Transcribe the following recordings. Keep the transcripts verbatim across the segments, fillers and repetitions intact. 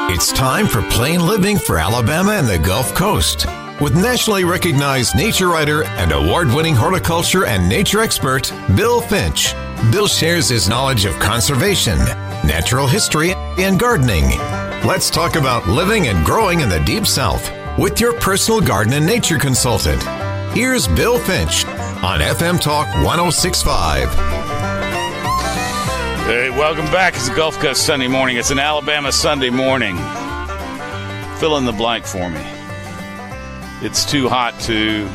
It's time for Plain Living for Alabama and the Gulf Coast. With nationally recognized nature writer and award-winning horticulture and nature expert, Bill Finch. Bill shares his knowledge of conservation, natural history, and gardening. Let's talk about living and growing in the Deep South with your personal garden and nature consultant. Here's Bill Finch on F M Talk one oh six point five. Hey, welcome back. It's a Gulf Coast Sunday morning. It's an Alabama Sunday morning. Fill in the blank for me. It's too hot to...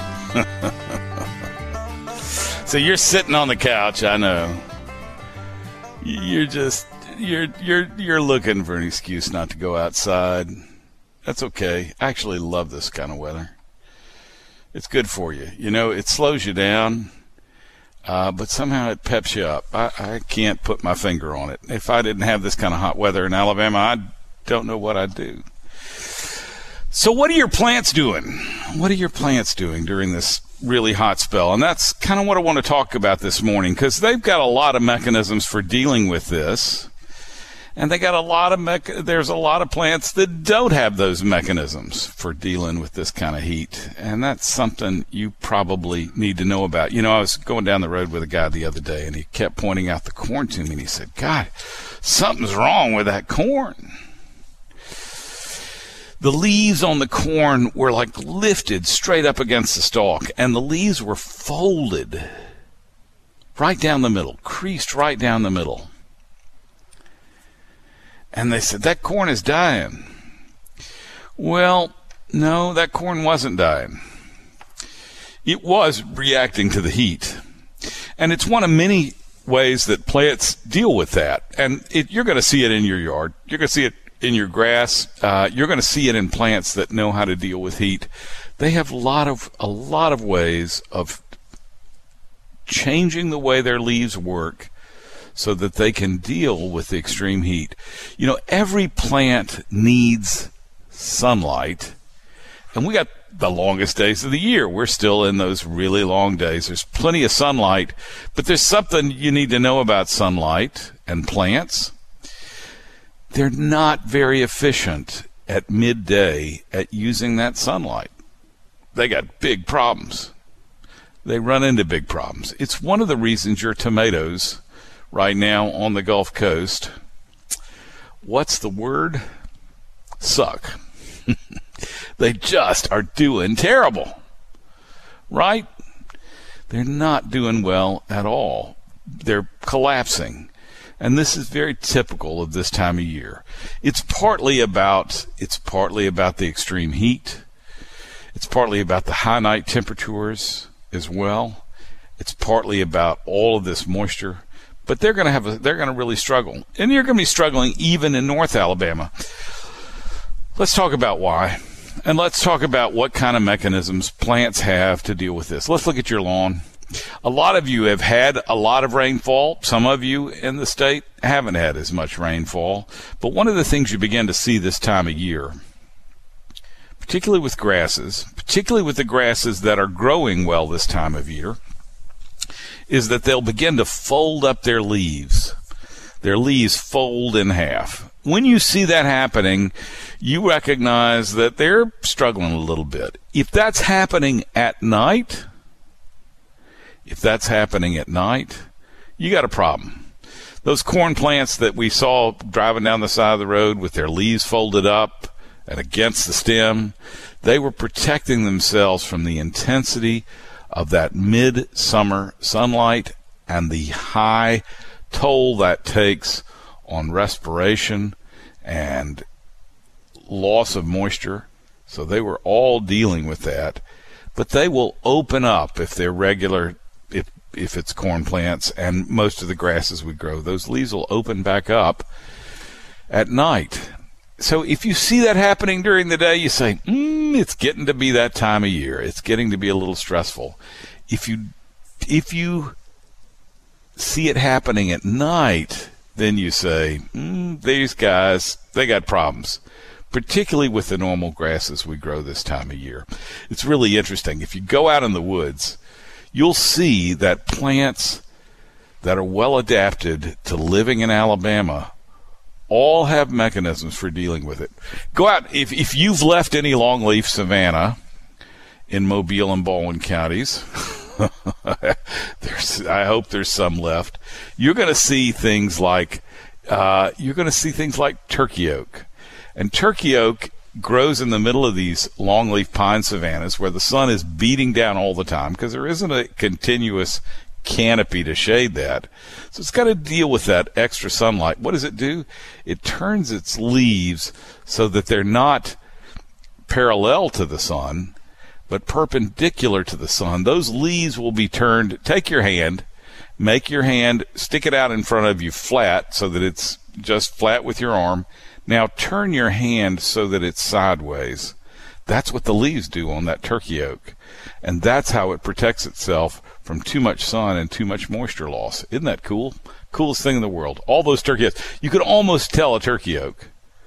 So you're sitting on the couch, I know. You're just... You're you're you're looking for an excuse not to go outside. That's okay. I actually love this kind of weather. It's good for you. You know, it slows you down, uh, but somehow it peps you up. I, I can't put my finger on it. If I didn't have this kind of hot weather in Alabama, I don't know what I'd do. So what are your plants doing? What are your plants doing during this really hot spell? And that's kind of what I want to talk about this morning, because they've got a lot of mechanisms for dealing with this. And they got a lot of mecha- there's a lot of plants that don't have those mechanisms for dealing with this kind of heat. And that's something you probably need to know about. You know, I was going down the road with a guy the other day, and he kept pointing out the corn to me, and he said, God, something's wrong with that corn. The leaves on the corn were like lifted straight up against the stalk, and the leaves were folded right down the middle, creased right down the middle. And they said, that corn is dying. Well, no, that corn wasn't dying. It was reacting to the heat. And it's one of many ways that plants deal with that. And it, you're going to see it in your yard. You're going to see it in your grass. Uh, you're going to see it in plants that know how to deal with heat. They have a lot of, a lot of ways of changing the way their leaves work so that they can deal with the extreme heat. You know, every plant needs sunlight, and we got the longest days of the year. We're still in those really long days. There's plenty of sunlight, but there's something you need to know about sunlight and plants. They're not very efficient at midday at using that sunlight. They got big problems. They run into big problems. It's one of the reasons your tomatoes right now on the Gulf Coast, what's the word? Suck. They just are doing terrible, right? They're not doing well at all. They're collapsing. And this is very typical of this time of year. It's partly about, it's partly about the extreme heat. It's partly about the high night temperatures as well. It's partly about all of this moisture. But they're going to have a, they're going to really struggle. And you're going to be struggling even in North Alabama. Let's talk about why. And let's talk about what kind of mechanisms plants have to deal with this. Let's look at your lawn. A lot of you have had a lot of rainfall. Some of you in the state haven't had as much rainfall. But one of the things you begin to see this time of year, particularly with grasses, particularly with the grasses that are growing well this time of year, is that they'll begin to fold up their leaves. Their leaves fold in half. When you see that happening, you recognize that they're struggling a little bit. If that's happening at night, if that's happening at night, you got a problem. Those corn plants that we saw driving down the side of the road with their leaves folded up and against the stem, they were protecting themselves from the intensity of that midsummer sunlight and the high toll that takes on respiration and loss of moisture. So they were all dealing with that. But they will open up if they're regular, if if it's corn plants and most of the grasses we grow. Those leaves will open back up at night. So if you see that happening during the day, you say, mm, it's getting to be that time of year. It's getting to be a little stressful. If you if you see it happening at night, then you say, mm, these guys, they got problems, particularly with the normal grasses we grow this time of year. It's really interesting. If you go out in the woods, you'll see that plants that are well adapted to living in Alabama all have mechanisms for dealing with it. Go out, if, if you've left any longleaf savanna in Mobile and Baldwin counties, there's, I hope there's some left, you're going to see things like, uh, you're going to see things like turkey oak. And turkey oak grows in the middle of these longleaf pine savannas where the sun is beating down all the time because there isn't a continuous canopy to shade that. So it's got to deal with that extra sunlight. What does it do? It turns its leaves so that they're not parallel to the sun, but perpendicular to the sun. Those leaves will be turned. Take your hand, make your hand, stick it out in front of you flat so that it's just flat with your arm. Now turn your hand so that it's sideways. That's what the leaves do on that turkey oak. And that's how it protects itself from too much sun and too much moisture loss. Isn't that cool? Coolest thing in the world. All those turkey oaks. You could almost tell a turkey oak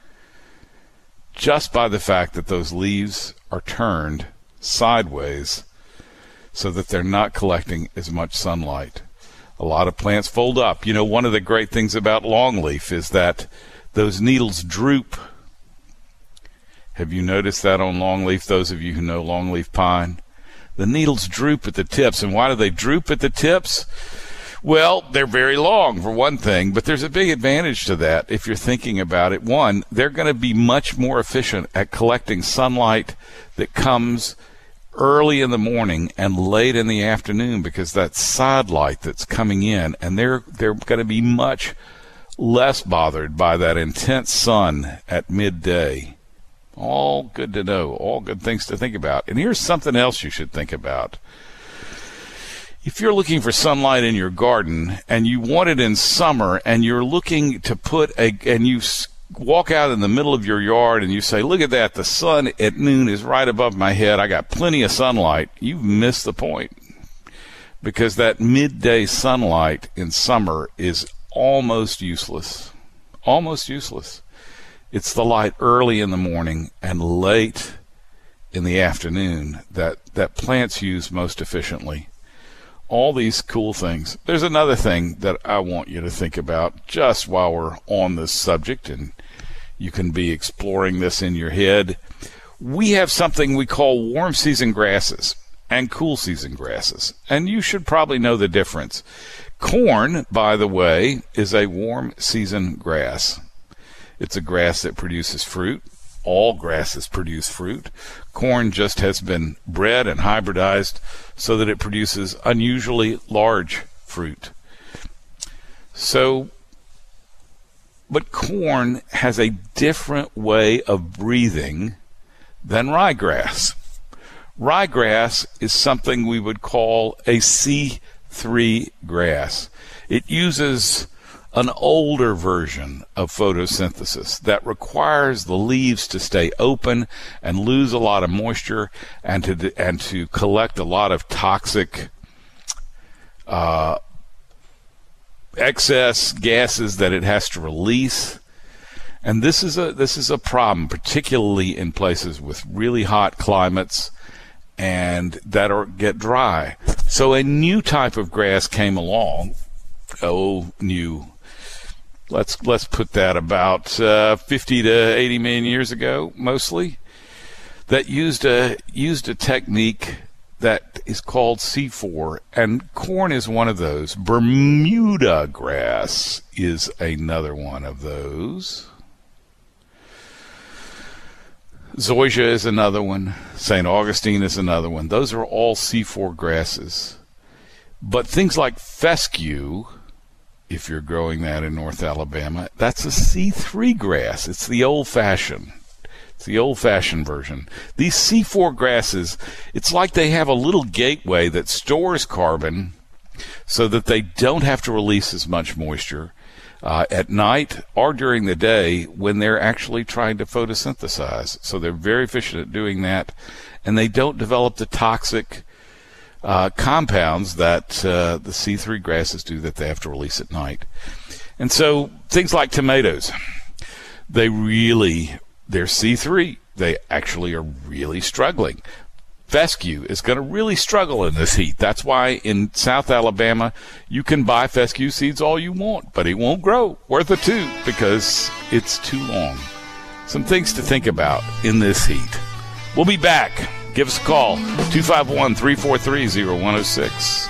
just by the fact that those leaves are turned sideways so that they're not collecting as much sunlight. A lot of plants fold up. You know, one of the great things about longleaf is that those needles droop. Have you noticed that on longleaf, those of you who know longleaf pine? The needles droop at the tips. And why do they droop at the tips? Well, they're very long, for one thing, but there's a big advantage to that if you're thinking about it. One, they're going to be much more efficient at collecting sunlight that comes early in the morning and late in the afternoon because that's side light that's coming in, and they're they're going to be much less bothered by that intense sun at midday. All good to know, all good things to think about. And here's something else you should think about. If you're looking for sunlight in your garden and you want it in summer and you're looking to put a, and you walk out in the middle of your yard and you say, look at that, the sun at noon is right above my head, I got plenty of sunlight, you've missed the point. Because that midday sunlight in summer is almost useless. Almost useless. It's the light early in the morning and late in the afternoon that, that plants use most efficiently. All these cool things. There's another thing that I want you to think about just while we're on this subject, and you can be exploring this in your head. We have something we call warm season grasses and cool season grasses, and you should probably know the difference. Corn, by the way, is a warm season grass. It's a grass that produces fruit. All grasses produce fruit. Corn just has been bred and hybridized so that it produces unusually large fruit. So, but corn has a different way of breathing than ryegrass. Ryegrass is something we would call a C three grass. It uses an older version of photosynthesis that requires the leaves to stay open and lose a lot of moisture and to and to collect a lot of toxic uh, excess gases that it has to release. And this is a this is a problem, particularly in places with really hot climates and that are get dry. So a new type of grass came along. Oh, new. Let's let's put that about uh, fifty to eighty million years ago, mostly. That used a used a technique that is called C four, and corn is one of those. Bermuda grass is another one of those. Zoysia is another one. Saint Augustine is another one. Those are all C four grasses. But things like fescue, if you're growing that in North Alabama, that's a C three grass. It's the old-fashioned. It's the old-fashioned version. These C four grasses, it's like they have a little gateway that stores carbon so that they don't have to release as much moisture uh, at night or during the day when they're actually trying to photosynthesize. So they're very efficient at doing that, and they don't develop the toxic Uh, compounds that uh, the C three grasses do that they have to release at night. And so things like tomatoes, they really, they're C three. They actually are really struggling. fescue is going to really struggle in this heat. That's why in South Alabama, you can buy fescue seeds all you want, but it won't grow worth a toot because it's too long. Some things to think about in this heat. We'll be back. Give us a call, two five one, three four three, zero one zero six.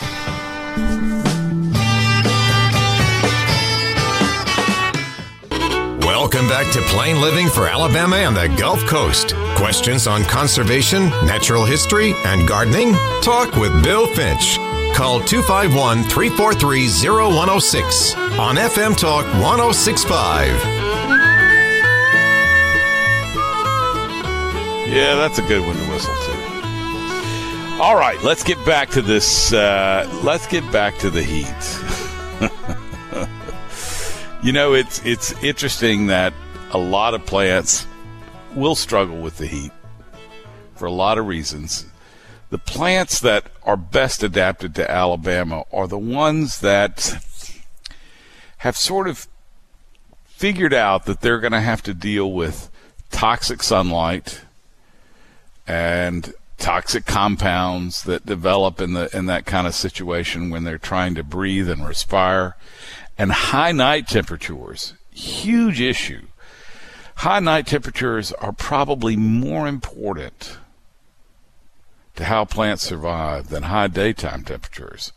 Welcome back to Plain Living for Alabama and the Gulf Coast. Questions on conservation, natural history, and gardening? Talk with Bill Finch. Call two five one, three four three, zero one zero six on F M Talk one oh six point five. Yeah, that's a good one to whistle to. All right, let's get back to this. Uh, let's get back to the heat. You know, it's it's interesting that a lot of plants will struggle with the heat for a lot of reasons. The plants that are best adapted to Alabama are the ones that have sort of figured out that they're going to have to deal with toxic sunlight and toxic compounds that develop in the in that kind of situation when they're trying to breathe and respire. And high night temperatures, huge issue. High night temperatures are probably more important to how plants survive than high daytime temperatures,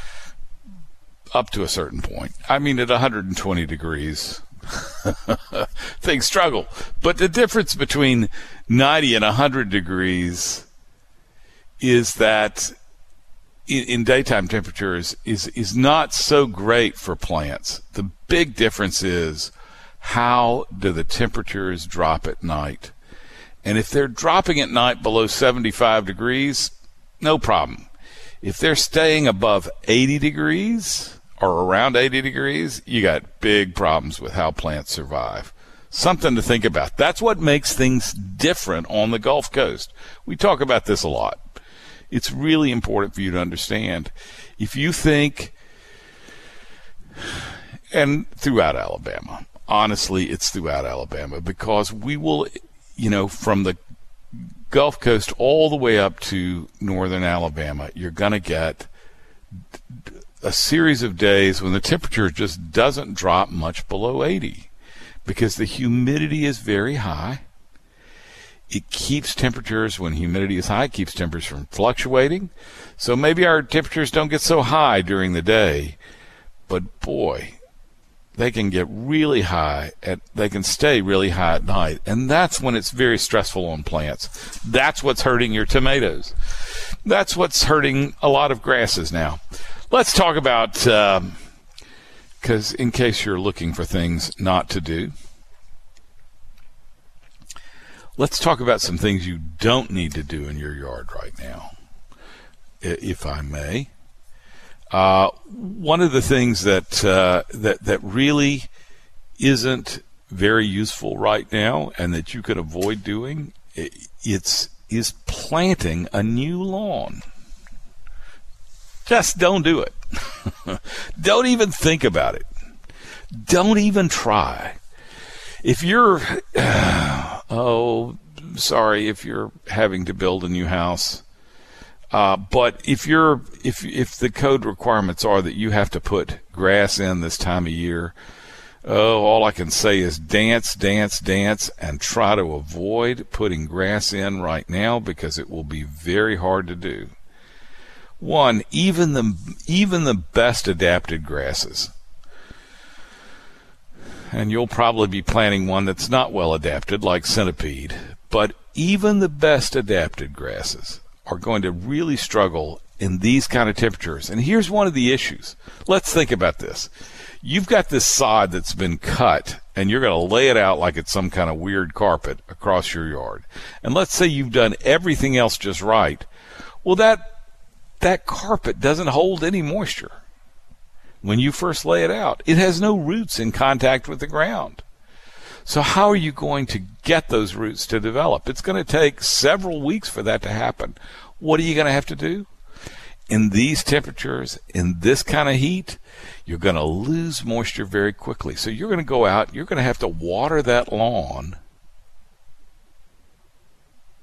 up to a certain point. I mean, at one hundred twenty degrees, things struggle. But the difference between ninety and one hundred degrees is that in, in daytime temperatures is, is not so great for plants. The big difference is how do the temperatures drop at night? And if they're dropping at night below seventy-five degrees, no problem. If they're staying above eighty degrees or around eighty degrees, you got big problems with how plants survive. Something to think about. That's what makes things different on the Gulf Coast. We talk about this a lot. It's really important for you to understand. If you think, and throughout Alabama, honestly, it's throughout Alabama, because we will, you know, from the Gulf Coast all the way up to northern Alabama, you're going to get a series of days when the temperature just doesn't drop much below eighty because the humidity is very high. It keeps temperatures, when humidity is high, it keeps temperatures from fluctuating. So maybe our temperatures don't get so high during the day, but boy, they can get really high, at, they can stay really high at night, and that's when it's very stressful on plants. That's what's hurting your tomatoes. That's what's hurting a lot of grasses now. Let's talk about, because um, in case you're looking for things not to do, let's talk about some things you don't need to do in your yard right now, if I may. Uh, one of the things that uh, that that really isn't very useful right now, and that you could avoid doing, it's is planting a new lawn. Just don't do it. Don't even think about it. Don't even try. If you're, uh, oh, sorry, if you're having to build a new house. Uh, but if you're, if if the code requirements are that you have to put grass in this time of year, oh, all I can say is dance, dance, dance, and try to avoid putting grass in right now because it will be very hard to do. One, even the even the best adapted grasses, and you'll probably be planting one that's not well adapted, like centipede, but even the best adapted grasses are going to really struggle in these kind of temperatures. And here's one of the issues. Let's think about this. You've got this sod that's been cut, and you're going to lay it out like it's some kind of weird carpet across your yard. And let's say you've done everything else just right. Well, that that carpet doesn't hold any moisture when you first lay it out. It has no roots in contact with the ground. So how are you going to get those roots to develop? It's going to take several weeks for that to happen. What are you going to have to do? In these temperatures, in this kind of heat, you're going to lose moisture very quickly. So you're going to go out, you're going to have to water that lawn.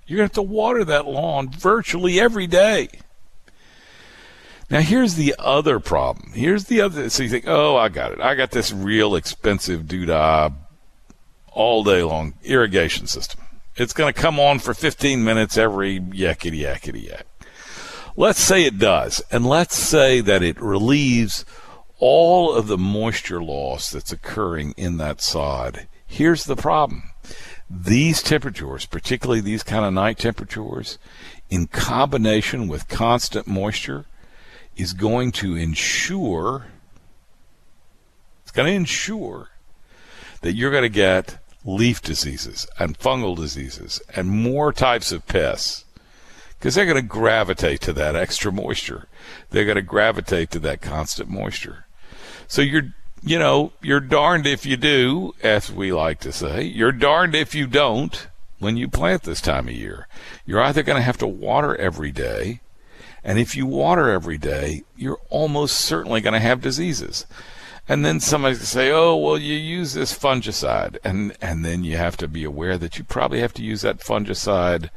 You're going to have to water that lawn virtually every day. Now, here's the other problem. Here's the other. So you think, oh, I got it. I got this real expensive doodah all day long irrigation system. It's going to come on for fifteen minutes every yakety yakety yak. Let's say it does. And let's say that it relieves all of the moisture loss that's occurring in that sod. Here's the problem. These temperatures, particularly these kind of night temperatures, in combination with constant moisture, is going to ensure, it's going to ensure that you're going to get leaf diseases and fungal diseases and more types of pests, because they're going to gravitate to that extra moisture. They're going to gravitate to that constant moisture. So you're, you know, you're darned if you do, as we like to say. You're darned if you don't when you plant this time of year. You're either going to have to water every day, and if you water every day, you're almost certainly going to have diseases. And then somebody's going to say, oh, well, you use this fungicide. And, and then you have to be aware that you probably have to use that fungicide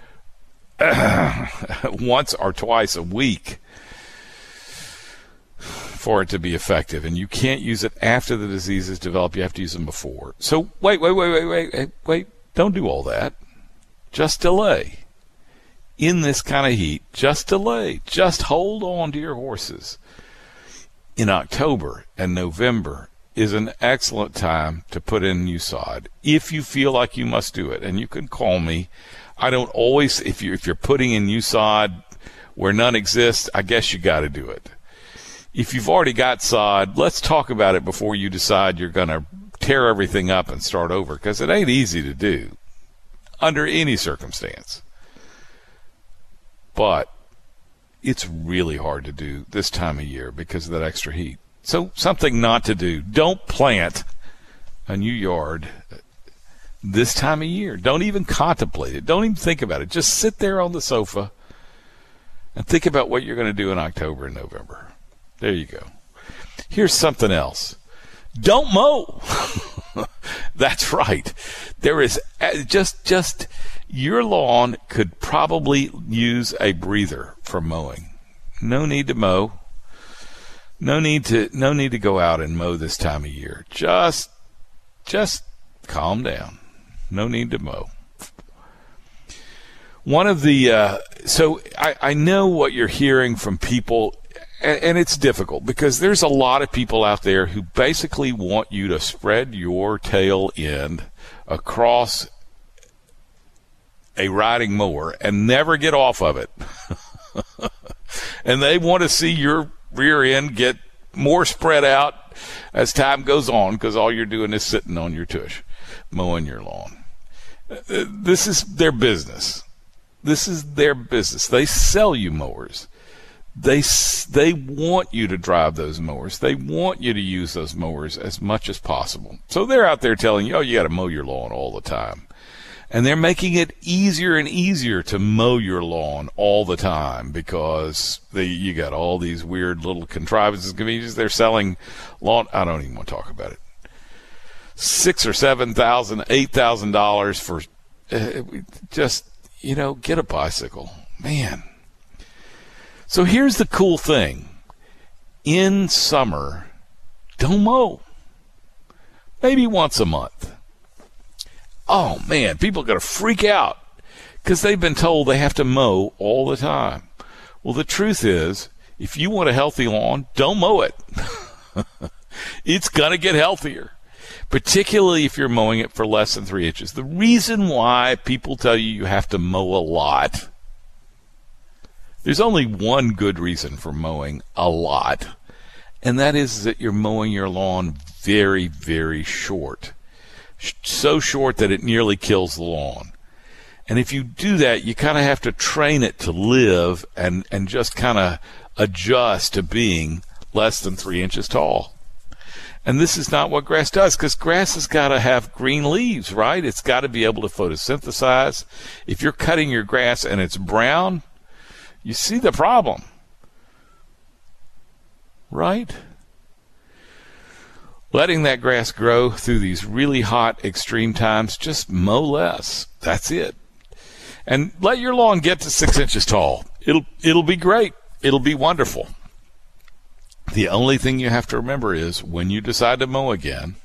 once or twice a week for it to be effective. And you can't use it after the diseases develop. You have to use them before. So wait, wait, wait, wait, wait, wait, wait. Don't do all that. Just delay. In this kind of heat, just delay. Just hold on to your horses. In October and November is an excellent time to put in new sod if you feel like you must do it. And you can call me. I don't always, if you if you're putting in new sod where none exists, I guess you got to do it. If you've already got sod, let's talk about it before you decide you're going to tear everything up and start over, because it ain't easy to do under any circumstance. But it's really hard to do this time of year because of that extra heat. So something not to do. Don't plant a new yard this time of year. Don't even contemplate it. Don't even think about it. Just sit there on the sofa and think about what you're going to do in October and November. There you go. Here's something else. Don't mow. That's right. There is just, just your lawn could probably use a breather from mowing. No need to mow. No need to, no need to go out and mow this time of year. Just, just calm down. No need to mow. One of the, uh, so I, I know what you're hearing from people, and, and it's difficult because there's a lot of people out there who basically want you to spread your tail end across a riding mower and never get off of it. And they want to see your rear end get more spread out as time goes on, because all you're doing is sitting on your tush, mowing your lawn. This is their business. This is their business. They sell you mowers. They they want you to drive those mowers. They want you to use those mowers as much as possible. So they're out there telling you, oh, you got to mow your lawn all the time. And they're making it easier and easier to mow your lawn all the time because they, you got all these weird little contrivances, conveniences. They're selling lawn. I don't even want to talk about it. Six or seven thousand, eight thousand dollars for uh, just, you know, get a bicycle, man. So here's the cool thing: in summer, don't mow. Maybe once a month. Oh, man, people are going to freak out because they've been told they have to mow all the time. Well, the truth is, if you want a healthy lawn, don't mow it. It's going to get healthier, particularly if you're mowing it for less than three inches. The reason why people tell you you have to mow a lot, there's only one good reason for mowing a lot, and that is that you're mowing your lawn very, very short. So short that it nearly kills the lawn. And if you do that, you kind of have to train it to live and, and just kind of adjust to being less than three inches tall. And this is not what grass does, because grass has got to have green leaves, right? It's got to be able to photosynthesize. If you're cutting your grass and it's brown, you see the problem, right? Letting that grass grow through these really hot extreme times, just mow less. That's it. and let your lawn get to six inches tall. It'll it'll be great. It'll be wonderful. The only thing you have to remember is when you decide to mow again,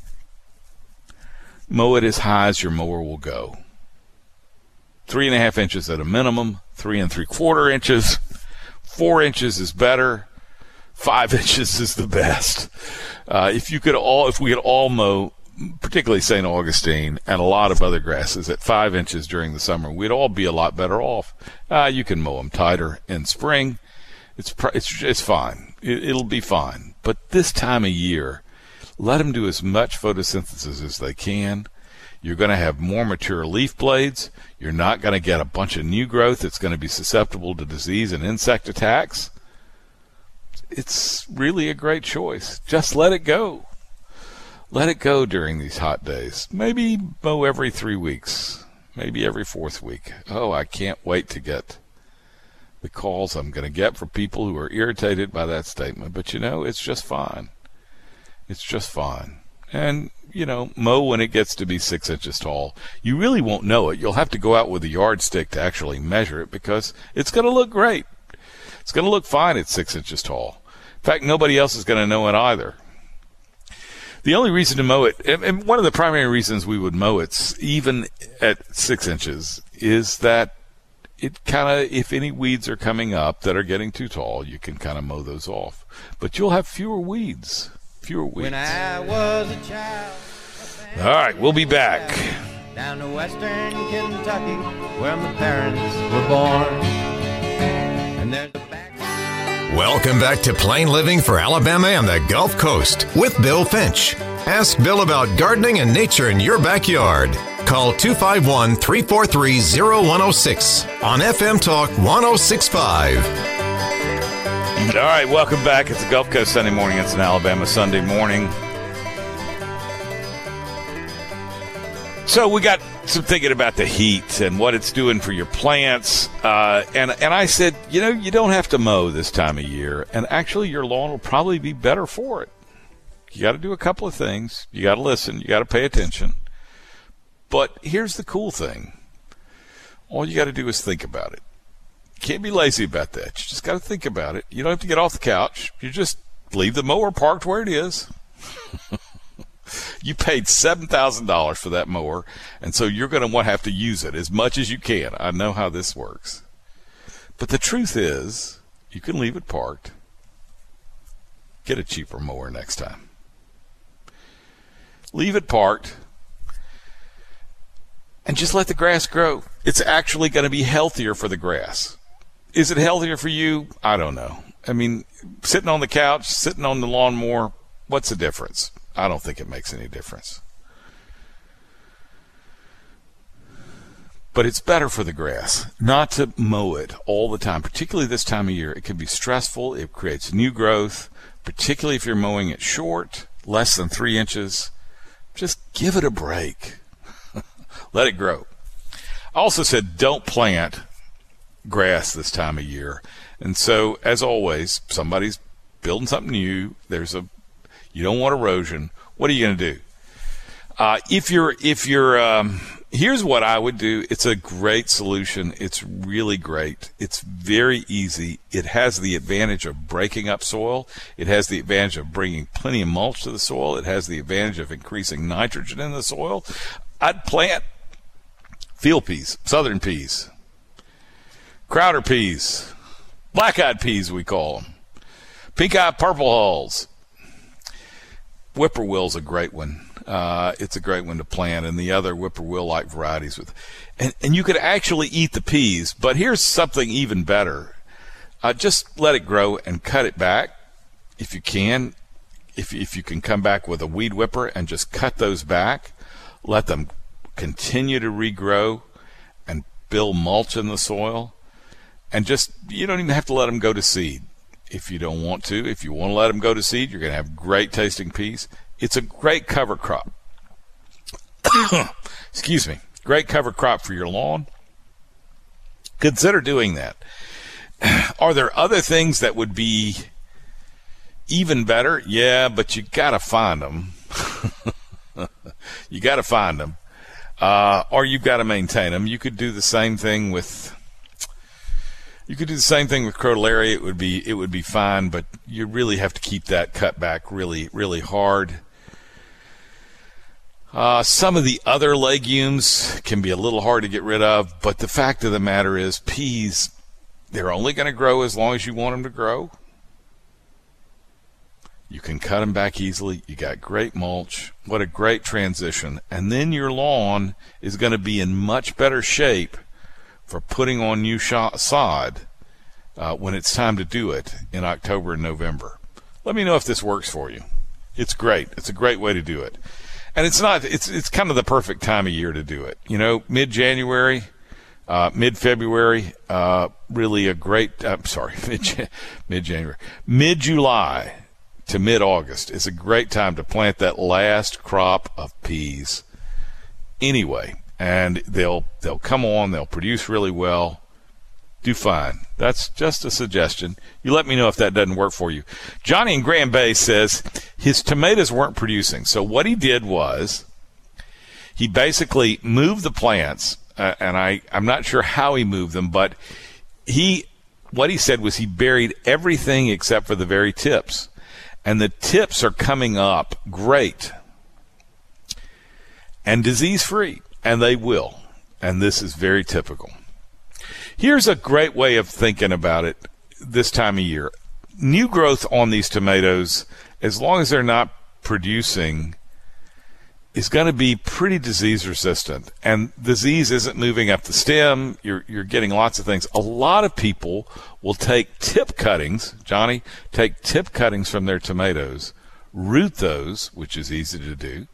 mow it as high as your mower will go. Three and a half inches at a minimum, three and three quarter inches, four inches is better, five inches is the best. Uh, if you could all, if we could all mow, particularly Saint Augustine and a lot of other grasses at five inches during the summer, we'd all be a lot better off. Uh, you can mow them tighter in spring. It's it's it's fine. It, it'll be fine. But this time of year, let them do as much photosynthesis as they can. You're going to have more mature leaf blades. You're not going to get a bunch of new growth that's going to be susceptible to disease and insect attacks. It's really a great choice. Just let it go. Let it go during these hot days. Maybe mow every three weeks. Maybe every fourth week. Oh, I can't wait to get the calls I'm going to get from people who are irritated by that statement. But, you know, it's just fine. It's just fine. And, you know, mow when it gets to be six inches tall. You really won't know it. You'll have to go out with a yardstick to actually measure it because it's going to look great. It's going to look fine at six inches tall. In fact, nobody else is going to know it either. The only reason to mow it, and one of the primary reasons we would mow it, even at six inches, is that it kind of, if any weeds are coming up that are getting too tall, you can kind of mow those off. But you'll have fewer weeds. Fewer weeds. When I was a child. All right, we'll be back. Down to western Kentucky, where my parents were born. And there's a back. Welcome back to Plain Living for Alabama and the Gulf Coast with Bill Finch. Ask Bill about gardening and nature in your backyard. Call two five one, three four three, zero one zero six on F M Talk one oh six point five. All right, welcome back. It's the Gulf Coast Sunday morning. It's an Alabama Sunday morning. So we got some thinking about the heat and what it's doing for your plants. Uh, and, and I said, you know, you don't have to mow this time of year. And actually, your lawn will probably be better for it. You got to do a couple of things. You got to listen. You got to pay attention. But here's the cool thing. All you got to do is think about it. Can't be lazy about that. You just got to think about it. You don't have to get off the couch. You just leave the mower parked where it is. You paid seven thousand dollars for that mower, and so you're going to have to use it as much as you can. I know how this works. But the truth is, you can leave it parked. Get a cheaper mower next time. Leave it parked, and just let the grass grow. It's actually going to be healthier for the grass. Is it healthier for you? I don't know. I mean, sitting on the couch, sitting on the lawnmower, what's the difference? I don't think it makes any difference. But it's better for the grass not to mow it all the time, particularly this time of year. It can be stressful. It creates new growth, particularly if you're mowing it short, less than three inches. Just give it a break. Let it grow. I also said don't plant grass this time of year. And so, as always, somebody's building something new. There's a You don't want erosion. What are you going to do? Uh, if you're, if you're, um, here's what I would do. It's a great solution. It's really great. It's very easy. It has the advantage of breaking up soil. It has the advantage of bringing plenty of mulch to the soil. It has the advantage of increasing nitrogen in the soil. I'd plant field peas, southern peas, Crowder peas, black-eyed peas we call them, pink-eye purple hulls. Whippoorwill's a great one. Uh, it's a great one to plant, and the other whippoorwill-like varieties with, and and you could actually eat the peas. But here's something even better: uh, just let it grow and cut it back if you can. If if you can come back with a weed whipper and just cut those back, let them continue to regrow and build mulch in the soil, and just you don't even have to let them go to seed. If you don't want to, if you want to let them go to seed, you're going to have great tasting peas. It's a great cover crop. Excuse me. Great cover crop for your lawn. Consider doing that. Are there other things that would be even better? Yeah, but you got to find them. You got to find them. uh, or you've got to maintain them. You could do the same thing with you could do the same thing with crotalaria. It would be it would be fine, but you really have to keep that cut back really really hard. Uh, some of the other legumes can be a little hard to get rid of, but the fact of the matter is peas, they're only going to grow as long as you want them to grow. You can cut them back easily. You got great mulch. What a great transition. And then your lawn is going to be in much better shape for putting on new sod uh, when it's time to do it in October and November. Let me know if this works for you. It's great. It's a great way to do it. And it's not, it's it's kind of the perfect time of year to do it. You know, mid-January, uh, mid-February, uh, really a great, I'm sorry, mid, mid-January, mid-July to mid-August is a great time to plant that last crop of peas anyway. And they'll they'll come on, they'll produce really well, do fine. That's just a suggestion. You let me know if that doesn't work for you. Johnny in Grand Bay says his tomatoes weren't producing. So what he did was he basically moved the plants, uh, and I, I'm not sure how he moved them, but he what he said was he buried everything except for the very tips. And the tips are coming up great and disease-free, and they will. And this is very typical. Here's a great way of thinking about it this time of year. New growth on these tomatoes, as long as they're not producing, is going to be pretty disease resistant. And disease isn't moving up the stem. You're you're getting lots of things. A lot of people will take tip cuttings, Johnny, take tip cuttings from their tomatoes, root those, which is easy to do.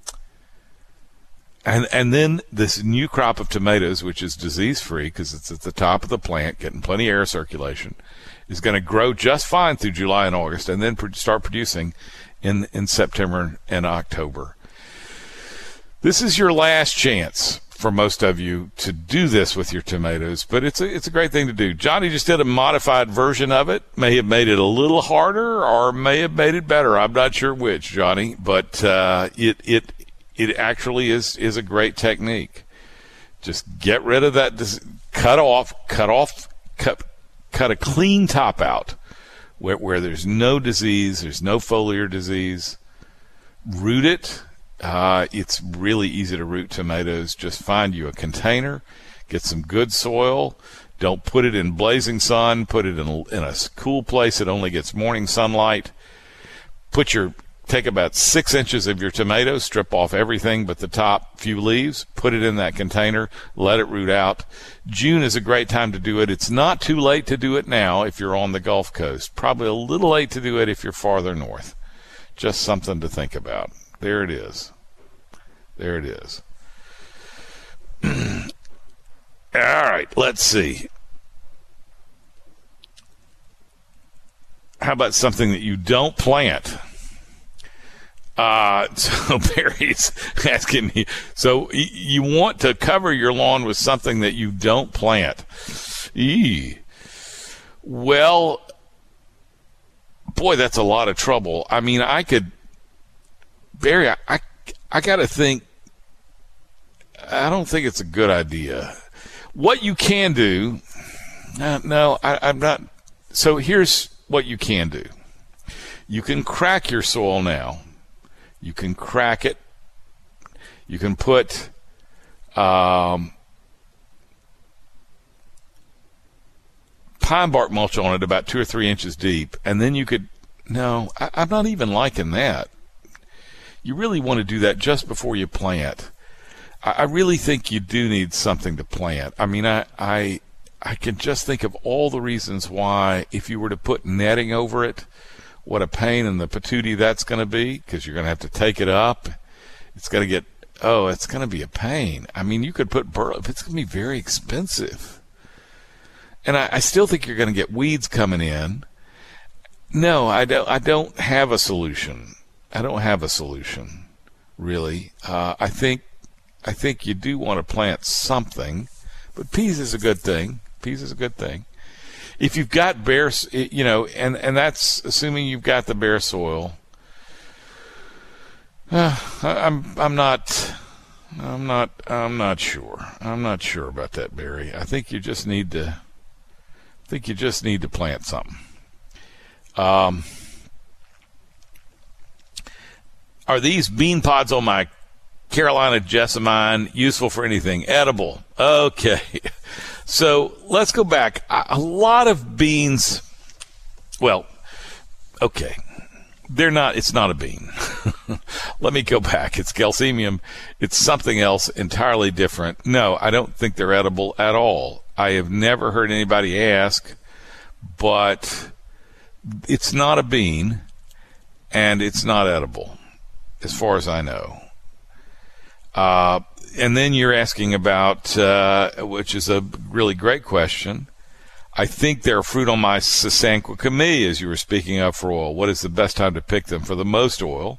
And and then this new crop of tomatoes, which is disease-free because it's at the top of the plant, getting plenty of air circulation, is going to grow just fine through July and August, and then pro- start producing in, in September and October. This is your last chance for most of you to do this with your tomatoes, but it's a, it's a great thing to do. Johnny just did a modified version of it, may have made it a little harder or may have made it better. I'm not sure which, Johnny, but uh, it it it actually is, is a great technique. Just get rid of that, just cut off, cut off, cut, cut a clean top out where, where there's no disease, there's no foliar disease. Root it. Uh, it's really easy to root tomatoes. Just find you a container, get some good soil. Don't put it in blazing sun. Put it in a, in a cool place that only gets morning sunlight. Put your Take about six inches of your tomatoes, strip off everything but the top few leaves, put it in that container, let it root out. June is a great time to do it. It's not too late to do it now if you're on the Gulf Coast. Probably a little late to do it if you're farther north. Just something to think about. There it is. There it is. All right, let's see. How about something that you don't plant? Uh, so Barry's asking me, so y- you want to cover your lawn with something that you don't plant. Eee. Well, boy, that's a lot of trouble. I mean, I could, Barry, I, I, I got to think, I don't think it's a good idea. What you can do, uh, no, I, I'm not, so here's what you can do. You can crack your soil now. You can crack it. You can put um, pine bark mulch on it about two or three inches deep, and then you could, no, I, I'm not even liking that. You really want to do that just before you plant. I, I really think you do need something to plant. I mean, I, I, I can just think of all the reasons why if you were to put netting over it, what a pain in the patootie that's going to be, because you're going to have to take it up. It's going to get, oh, it's going to be a pain. I mean, you could put burlap. It's going to be very expensive. And I, I still think you're going to get weeds coming in. No, I don't, I don't have a solution. I don't have a solution, really. Uh, I think I think you do want to plant something, but peas is a good thing. Peas is a good thing. If you've got bare, you know, and, and that's assuming you've got the bare soil. Uh, I'm I'm not I'm not. I'm not sure. I'm not sure about that, Barry. I think you just need to. I think you just need to plant something. Um, are these bean pods on my Carolina jessamine useful for anything? Edible. Okay. So let's go back. A lot of beans. Well, okay. They're not, it's not a bean. Let me go back. It's Gelsemium. It's something else entirely different. No, I don't think they're edible at all. I have never heard anybody ask, but it's not a bean, and it's not edible, as far as I know. Uh, and then you're asking about, uh, which is a really great question, I think there are fruit on my Sasanqua camellia, as you were speaking of, for oil. What is the best time to pick them for the most oil?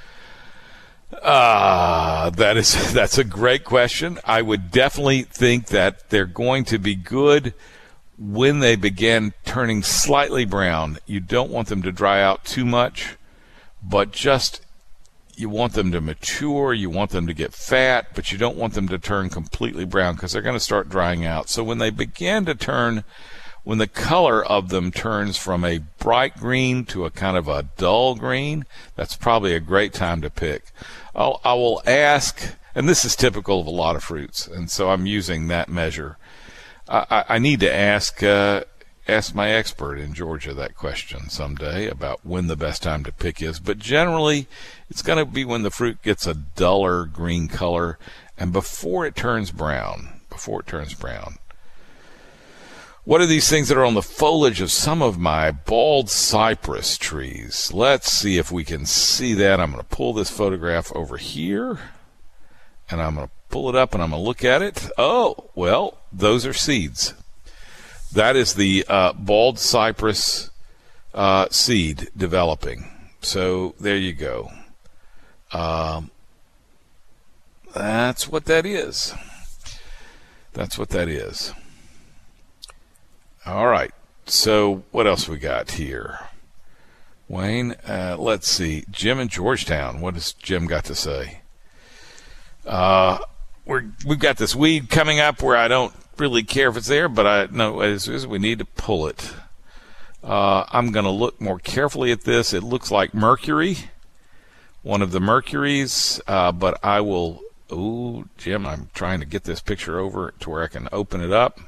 Uh, that is, that's a great question. I would definitely think that they're going to be good when they begin turning slightly brown. You don't want them to dry out too much, but just you want them to mature. You want them to get fat, but you don't want them to turn completely brown because they're going to start drying out. So when they begin to turn, when the color of them turns from a bright green to a kind of a dull green, that's probably a great time to pick. I'll, I will ask, and this is typical of a lot of fruits, and so I'm using that measure. I, I need to ask uh, ask my expert in Georgia that question someday about when the best time to pick is. But generally, it's going to be when the fruit gets a duller green color and before it turns brown. Before it turns brown. What are these things that are on the foliage of some of my bald cypress trees? Let's see if we can see that. I'm going to pull this photograph over here, and I'm going to pull it up, and I'm going to look at it. Oh, well, those are seeds. That is the uh, bald cypress uh, seed developing. So there you go. Um, that's what that is. That's what that is. All right. So what else we got here? Wayne, uh, let's see. Jim in Georgetown. What has Jim got to say? Uh, we're, we've got this weed coming up where I don't really care if it's there, but I know as, as we need to pull it. Uh, I'm going to look more carefully at this. It looks like mercury, one of the mercuries, uh, but I will. Ooh, Jim, I'm trying to get this picture over to where I can open it up.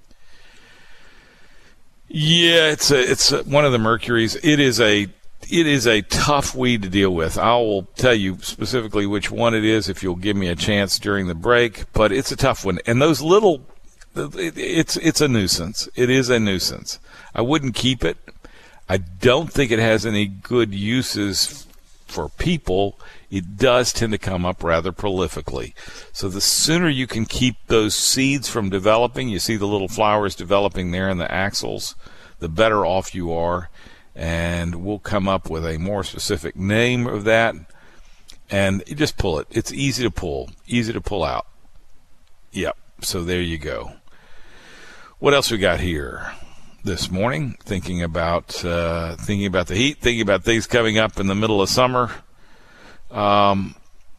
Yeah, it's a, it's a, one of the mercuries. It is a it is a tough weed to deal with. I will tell you specifically which one it is if you'll give me a chance during the break. But it's a tough one, and those little, it, it's it's a nuisance. It is a nuisance. I wouldn't keep it. I don't think it has any good uses for people. It does tend to come up rather prolifically. So the sooner you can keep those seeds from developing, you see the little flowers developing there in the axils, the better off you are. And we'll come up with a more specific name of that. And you just pull it. It's easy to pull, easy to pull out. Yep. So there you go. What else we got here this morning? Thinking about uh, thinking about the heat, thinking about things coming up in the middle of summer. Um,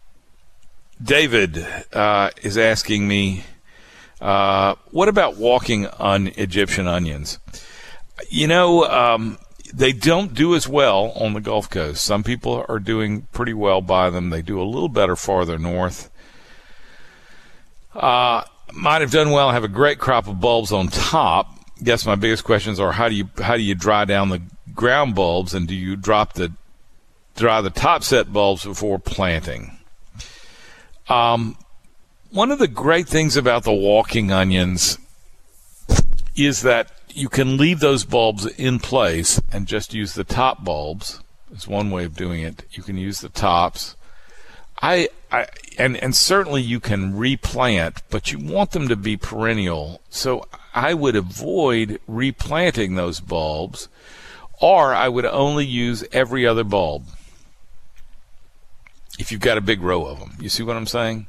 David uh, is asking me, uh, what about walking on Egyptian onions? You know, um, they don't do as well on the Gulf Coast. Some people are doing pretty well by them. They do a little better farther north. Uh, might have done well, have a great crop of bulbs on top. Guess my biggest questions are how do you how do you dry down the ground bulbs, and do you drop the dry the top set bulbs before planting? Um, one of the great things about the walking onions is that you can leave those bulbs in place and just use the top bulbs. It's one way of doing it. You can use the tops. I, I and and certainly you can replant, but you want them to be perennial. So I would avoid replanting those bulbs, or I would only use every other bulb if you've got a big row of them. You see what I'm saying?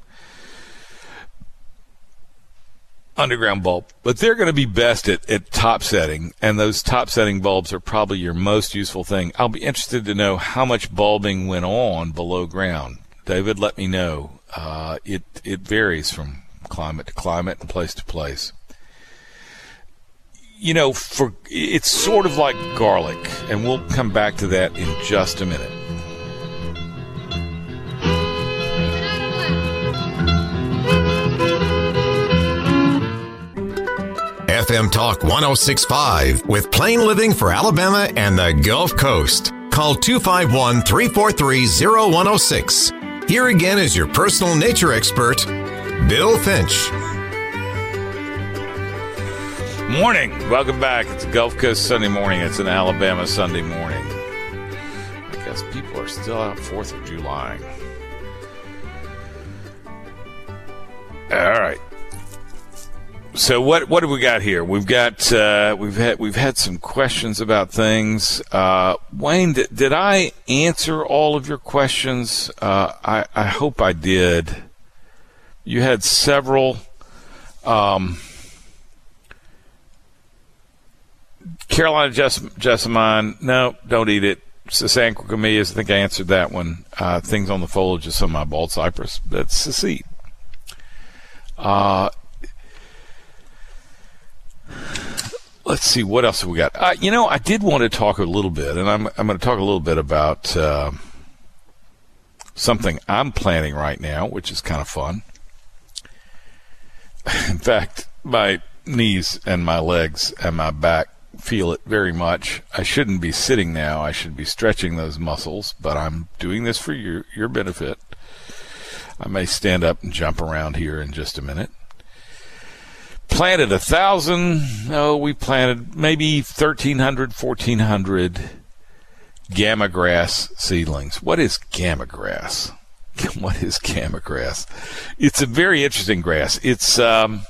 Underground bulb. But they're going to be best at, at top setting, and those top setting bulbs are probably your most useful thing. I'll be interested to know how much bulbing went on below ground. David, let me know. Uh, it it varies from climate to climate and place to place. You know, for it's sort of like garlic, and we'll come back to that in just a minute. F M Talk one oh six point five with Plain Living for Alabama and the Gulf Coast. Call two five one, three four three, oh one oh six. Here again is your personal nature expert, Bill Finch. Morning. Welcome back. It's Gulf Coast Sunday morning. It's an Alabama Sunday morning. I guess people are still out fourth of July. All right. So what what have we got here? We've got uh, we've had we've had some questions about things. Uh, Wayne, did, did I answer all of your questions? Uh, I I hope I did. You had several. Um, Carolina Jess- Jessamine, no, don't eat it. Sasanqua camellias, I think I answered that one. Uh, things on the foliage of some of my bald cypress. That's the seed. Uh, let's see, what else have we got? Uh, you know, I did want to talk a little bit, and I'm I'm going to talk a little bit about uh, something I'm planning right now, which is kind of fun. In fact, my knees and my legs and my back feel it very much. I shouldn't be sitting now. I should be stretching those muscles, but I'm doing this for your, your benefit. I may stand up and jump around here in just a minute. Planted a thousand, no, we planted maybe thirteen hundred, fourteen hundred gamma grass seedlings. What is gamma grass? What is gamma grass? It's a very interesting grass. It's, um,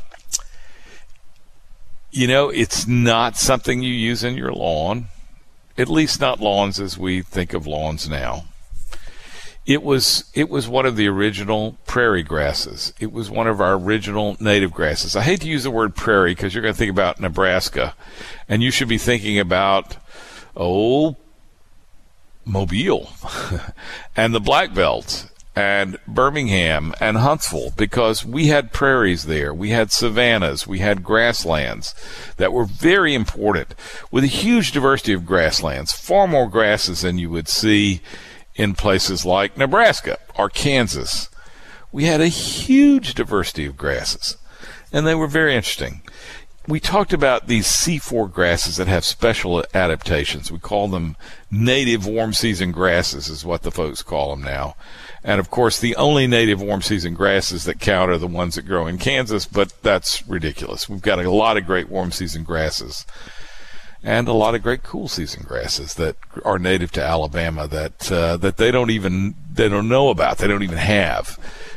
you know, it's not something you use in your lawn, at least not lawns as we think of lawns now. It was it was one of the original prairie grasses. It was one of our original native grasses. I hate to use the word prairie because you're going to think about Nebraska, and you should be thinking about, oh, Mobile and the Black Belt and Birmingham and Huntsville, because we had prairies there. We had savannas. We had grasslands that were very important, with a huge diversity of grasslands, far more grasses than you would see in places like Nebraska or Kansas. We had a huge diversity of grasses, and they were very interesting. We talked about these C four grasses that have special adaptations. We call them native warm season grasses is what the folks call them now. And, of course, the only native warm season grasses that count are the ones that grow in Kansas, but that's ridiculous. We've got a lot of great warm season grasses and a lot of great cool season grasses that are native to Alabama that uh, that they don't even they don't know about. They don't even have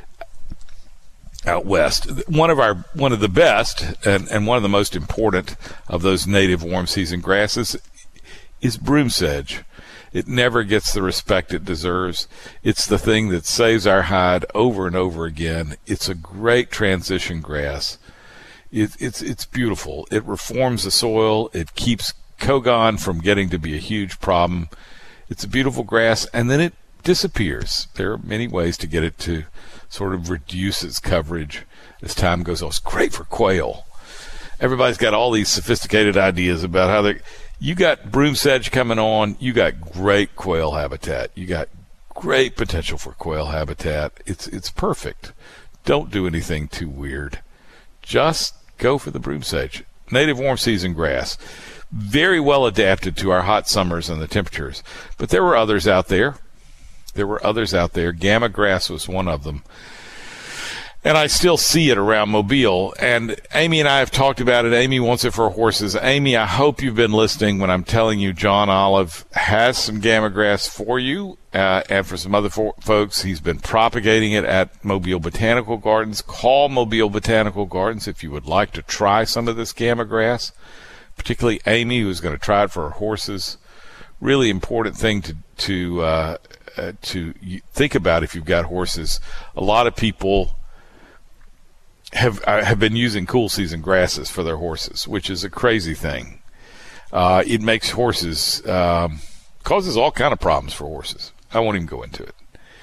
out west. One of our one of the best and, and one of the most important of those native warm season grasses is broom sedge. It never gets the respect it deserves. It's the thing that saves our hide over and over again. It's a great transition grass. It, it's it's beautiful. It reforms the soil. It keeps Kogon from getting to be a huge problem. It's a beautiful grass, and then it disappears. There are many ways to get it to sort of reduce its coverage as time goes on. It's great for quail. Everybody's got all these sophisticated ideas about how they. You got broom sedge coming on. You got great quail habitat. You got great potential for quail habitat. It's it's perfect. Don't do anything too weird. Just go for the broom sedge. Native warm season grass. Very well adapted to our hot summers and the temperatures. But there were others out there. There were others out there. Gamma grass was one of them. And I still see it around Mobile. And Amy and I have talked about it. Amy wants it for horses. Amy, I hope you've been listening when I'm telling you John Olive has some gamma grass for you uh, and for some other fo- folks. He's been propagating it at Mobile Botanical Gardens. Call Mobile Botanical Gardens if you would like to try some of this gamma grass, particularly Amy, who's going to try it for her horses. Really important thing to to uh, uh, to think about if you've got horses. A lot of people have have been using cool season grasses for their horses, which is a crazy thing. Uh, it makes horses, um, causes all kind of problems for horses. I won't even go into it.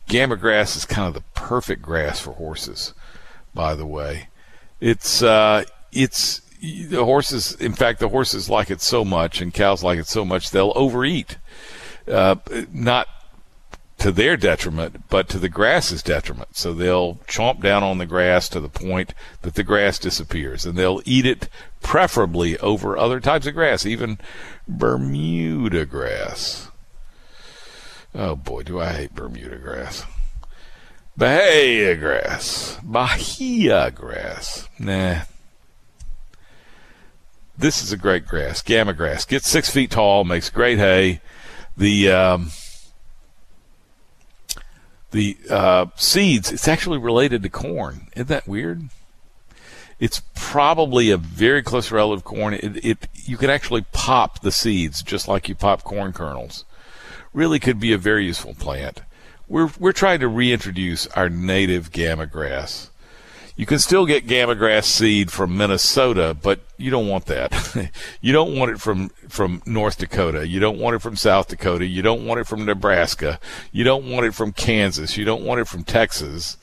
Gamma grass is kind of the perfect grass for horses, by the way. It's uh, it's the horses. In fact, the horses like it so much, and cows like it so much, they'll overeat. Uh, not to their detriment, but to the grass's detriment. So they'll chomp down on the grass to the point that the grass disappears, and they'll eat it preferably over other types of grass, even Bermuda grass. Oh boy, do I hate Bermuda grass. Bahia grass. Bahia grass. Nah. This is a great grass. Gamma grass. Gets six feet tall, makes great hay. The um, the uh, seeds, it's actually related to corn. Isn't that weird? It's probably a very close relative to corn. It, it you can actually pop the seeds just like you pop corn kernels. Really could be a very useful plant. We're we're trying to reintroduce our native gamma grass. You can still get gamma grass seed from Minnesota, but you don't want that. You don't want it from, from North Dakota. You don't want it from South Dakota. You don't want it from Nebraska. You don't want it from Kansas. You don't want it from Texas.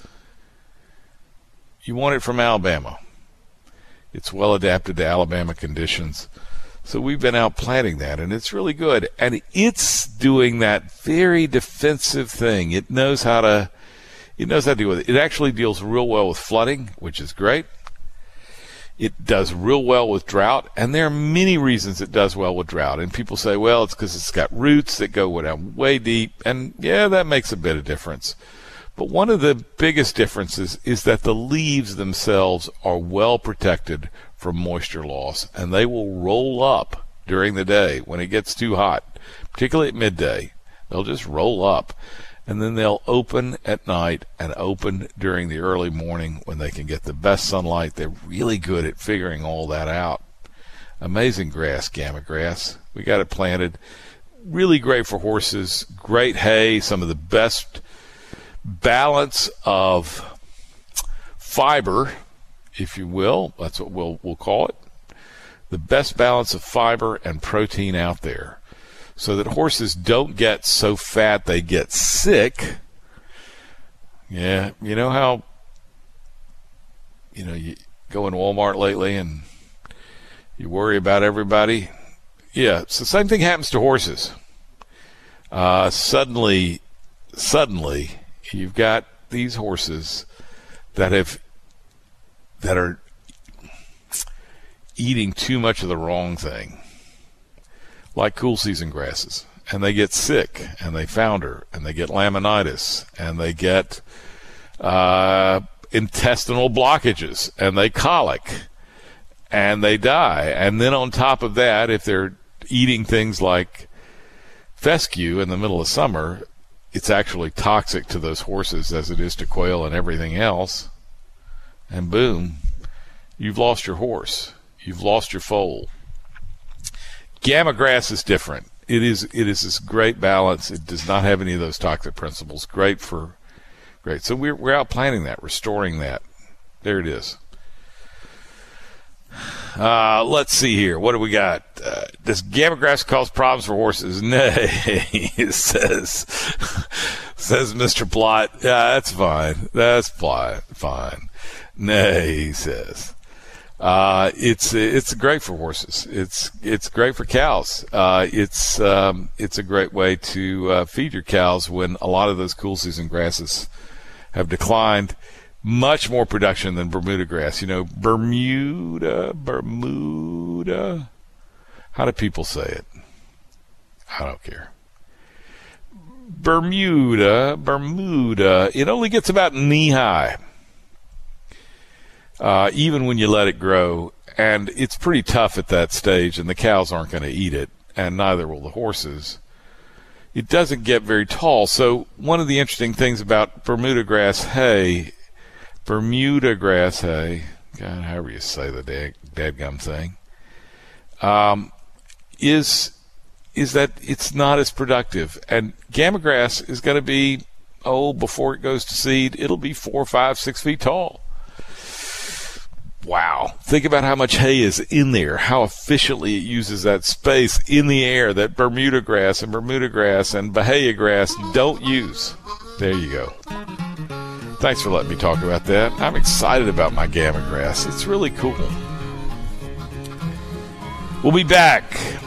You want it from Alabama. It's well adapted to Alabama conditions. So we've been out planting that, and it's really good. And it's doing that very defensive thing. It knows how to it knows how to deal with it. It actually deals real well with flooding, which is great. It does real well with drought, and there are many reasons it does well with drought. And people say, well, it's because it's got roots that go down way deep, and yeah, that makes a bit of difference. But one of the biggest differences is that the leaves themselves are well protected from moisture loss, and they will roll up during the day when it gets too hot, particularly at midday. They'll just roll up, and then they'll open at night and open during the early morning when they can get the best sunlight. They're really good at figuring all that out. Amazing grass, gamma grass. We got it planted. Really great for horses. Great hay. Some of the best balance of fiber, if you will. That's what we'll we'll call it. The best balance of fiber and protein out there, so that horses don't get so fat they get sick. Yeah, you know how, you know, you go in Walmart lately and you worry about everybody? Yeah, so the same thing happens to horses. Uh, suddenly, suddenly, you've got these horses that have that are eating too much of the wrong thing, like cool season grasses, and they get sick, and they founder, and they get laminitis, and they get uh, intestinal blockages, and they colic, and they die. And then on top of that, if they're eating things like fescue in the middle of summer, it's actually toxic to those horses as it is to quail and everything else. And boom, you've lost your horse. You've lost your foal. Gamma grass is different. It is it is this great balance. It does not have any of those toxic principles. Great for great. So we're we're out planting that, restoring that. There it is. Uh, let's see here. What do we got? Uh, does gamma grass cause problems for horses? Nay, says says Mister Plot. Yeah, that's fine. That's fine. Fine. Nay, he says. Uh, it's it's great for horses. It's it's great for cows. Uh, it's um, it's a great way to uh, feed your cows when a lot of those cool season grasses have declined. Much more production than Bermuda grass. You know, Bermuda, Bermuda. How do people say it? I don't care. Bermuda, Bermuda. It only gets about knee high, uh, even when you let it grow. And it's pretty tough at that stage, and the cows aren't going to eat it, and neither will the horses. It doesn't get very tall. So one of the interesting things about Bermuda grass hay, Bermuda grass hay, God, however you say the dag, dadgum thing, um, is is that it's not as productive. And gamma grass is going to be, oh, before it goes to seed, it'll be four, five, six feet tall. Wow. Think about how much hay is in there, how efficiently it uses that space in the air that Bermuda grass and Bermuda grass and Bahia grass don't use. There you go. Thanks for letting me talk about that. I'm excited about my gamma grass. It's really cool. We'll be back.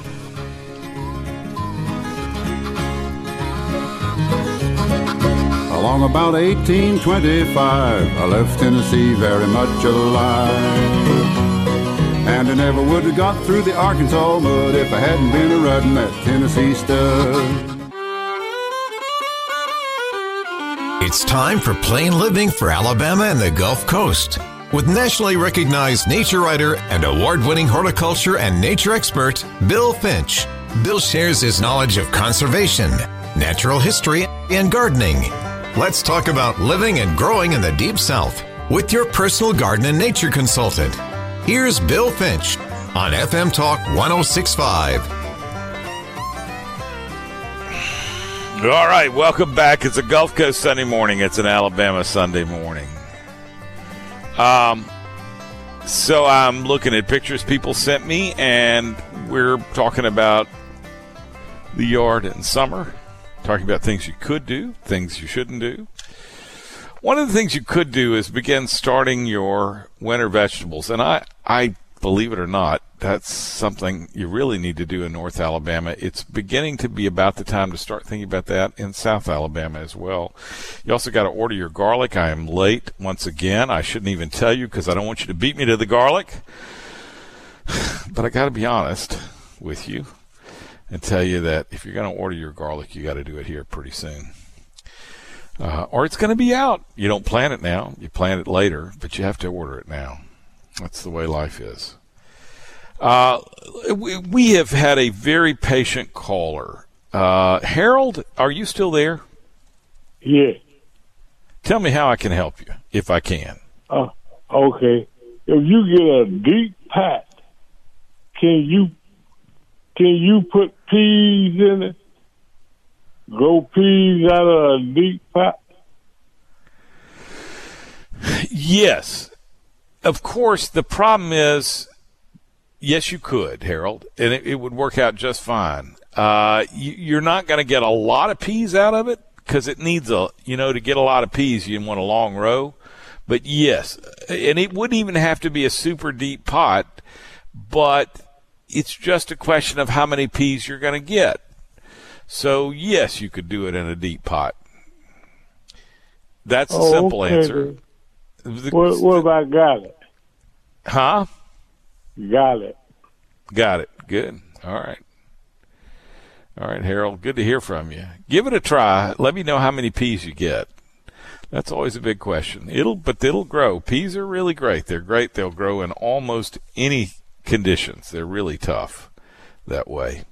Along about eighteen twenty-five, I left Tennessee very much alive. And I never would have got through the Arkansas mud if I hadn't been a riding that Tennessee stud. It's time for Plain Living for Alabama and the Gulf Coast. With nationally recognized nature writer and award-winning horticulture and nature expert, Bill Finch. Bill shares his knowledge of conservation, natural history, and gardening. Let's talk about living and growing in the Deep South with your personal garden and nature consultant. Here's Bill Finch on F M Talk one oh six point five. All right, welcome back. It's a Gulf Coast Sunday morning. It's an Alabama Sunday morning. Um, so I'm looking at pictures people sent me, and we're talking about the yard in summer, talking about things you could do, things you shouldn't do. One of the things you could do is begin starting your winter vegetables, and I, I believe it or not, that's something you really need to do in North Alabama. It's beginning to be about the time to start thinking about that in South Alabama as well. You also got to order your garlic. I am late once again. I shouldn't even tell you because I don't want you to beat me to the garlic. But I got to be honest with you and tell you that if you're going to order your garlic, you got to do it here pretty soon. Uh, or it's going to be out. You don't plant it now. You plant it later, but you have to order it now. That's the way life is. Uh, we, we have had a very patient caller. Uh, Harold, are you still there? Yeah. Tell me how I can help you, if I can. Uh, okay. If you get a deep pat, can you can you put peas in it? Grow peas out of a deep pat? Yes. Of course, the problem is, yes, you could, Harold, and it, it would work out just fine. Uh, you, you're not going to get a lot of peas out of it because it needs a, you know, to get a lot of peas, you want a long row. But yes, and it wouldn't even have to be a super deep pot, but it's just a question of how many peas you're going to get. So, yes, you could do it in a deep pot. That's oh, a simple okay. answer. What, what about garlic? Huh? Got it. Got it. Good. All right. All right, Harold. Good to hear from you. Give it a try. Let me know how many peas you get. That's always a big question. It'll, but it'll grow. Peas are really great. They're great. They'll grow in almost any conditions. They're really tough that way.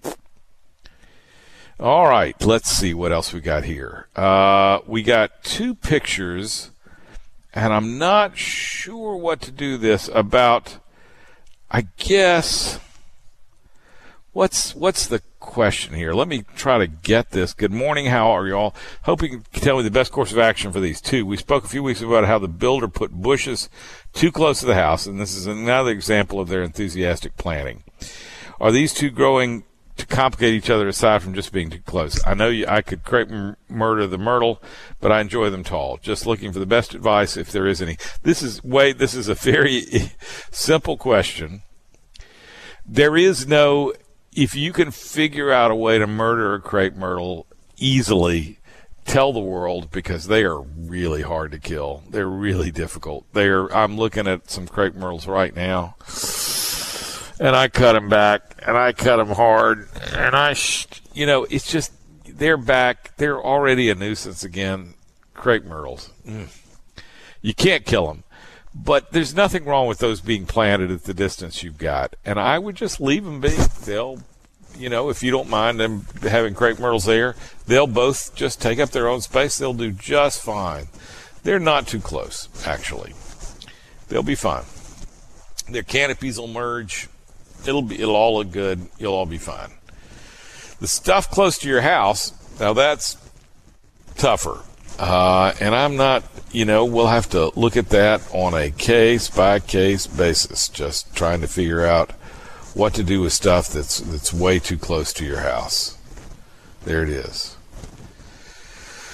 All right. Let's see what else we got here. Uh, we got two pictures, and I'm not sure what to do this about. I guess, what's what's the question here? Let me try to get this. Good morning. How are y'all? Hope you can tell me the best course of action for these two. We spoke a few weeks ago about how the builder put bushes too close to the house, and this is another example of their enthusiastic planting. Are these two growing to complicate each other aside from just being too close? I know you, I could crepe m- murder the myrtle, but I enjoy them tall. Just looking for the best advice if there is any. This is wait, this is a very simple question. There is no, if you can figure out a way to murder a crepe myrtle easily, tell the world, because they are really hard to kill. They're really difficult. They're, I'm looking at some crepe myrtles right now, and I cut them back, and I cut them hard, and I, sh- you know, it's just, they're back. They're already a nuisance again. Crepe myrtles. Mm. You can't kill them. But there's nothing wrong with those being planted at the distance you've got. And I would just leave them be. They'll, you know, if you don't mind them having crepe myrtles there, they'll both just take up their own space. They'll do just fine. They're not too close, actually. They'll be fine. Their canopies will merge. It'll be, it'll all look good. You'll all be fine. The stuff close to your house, now that's tougher. Uh, and I'm not, you know, we'll have to look at that on a case-by-case basis, just trying to figure out what to do with stuff that's that's way too close to your house. There it is.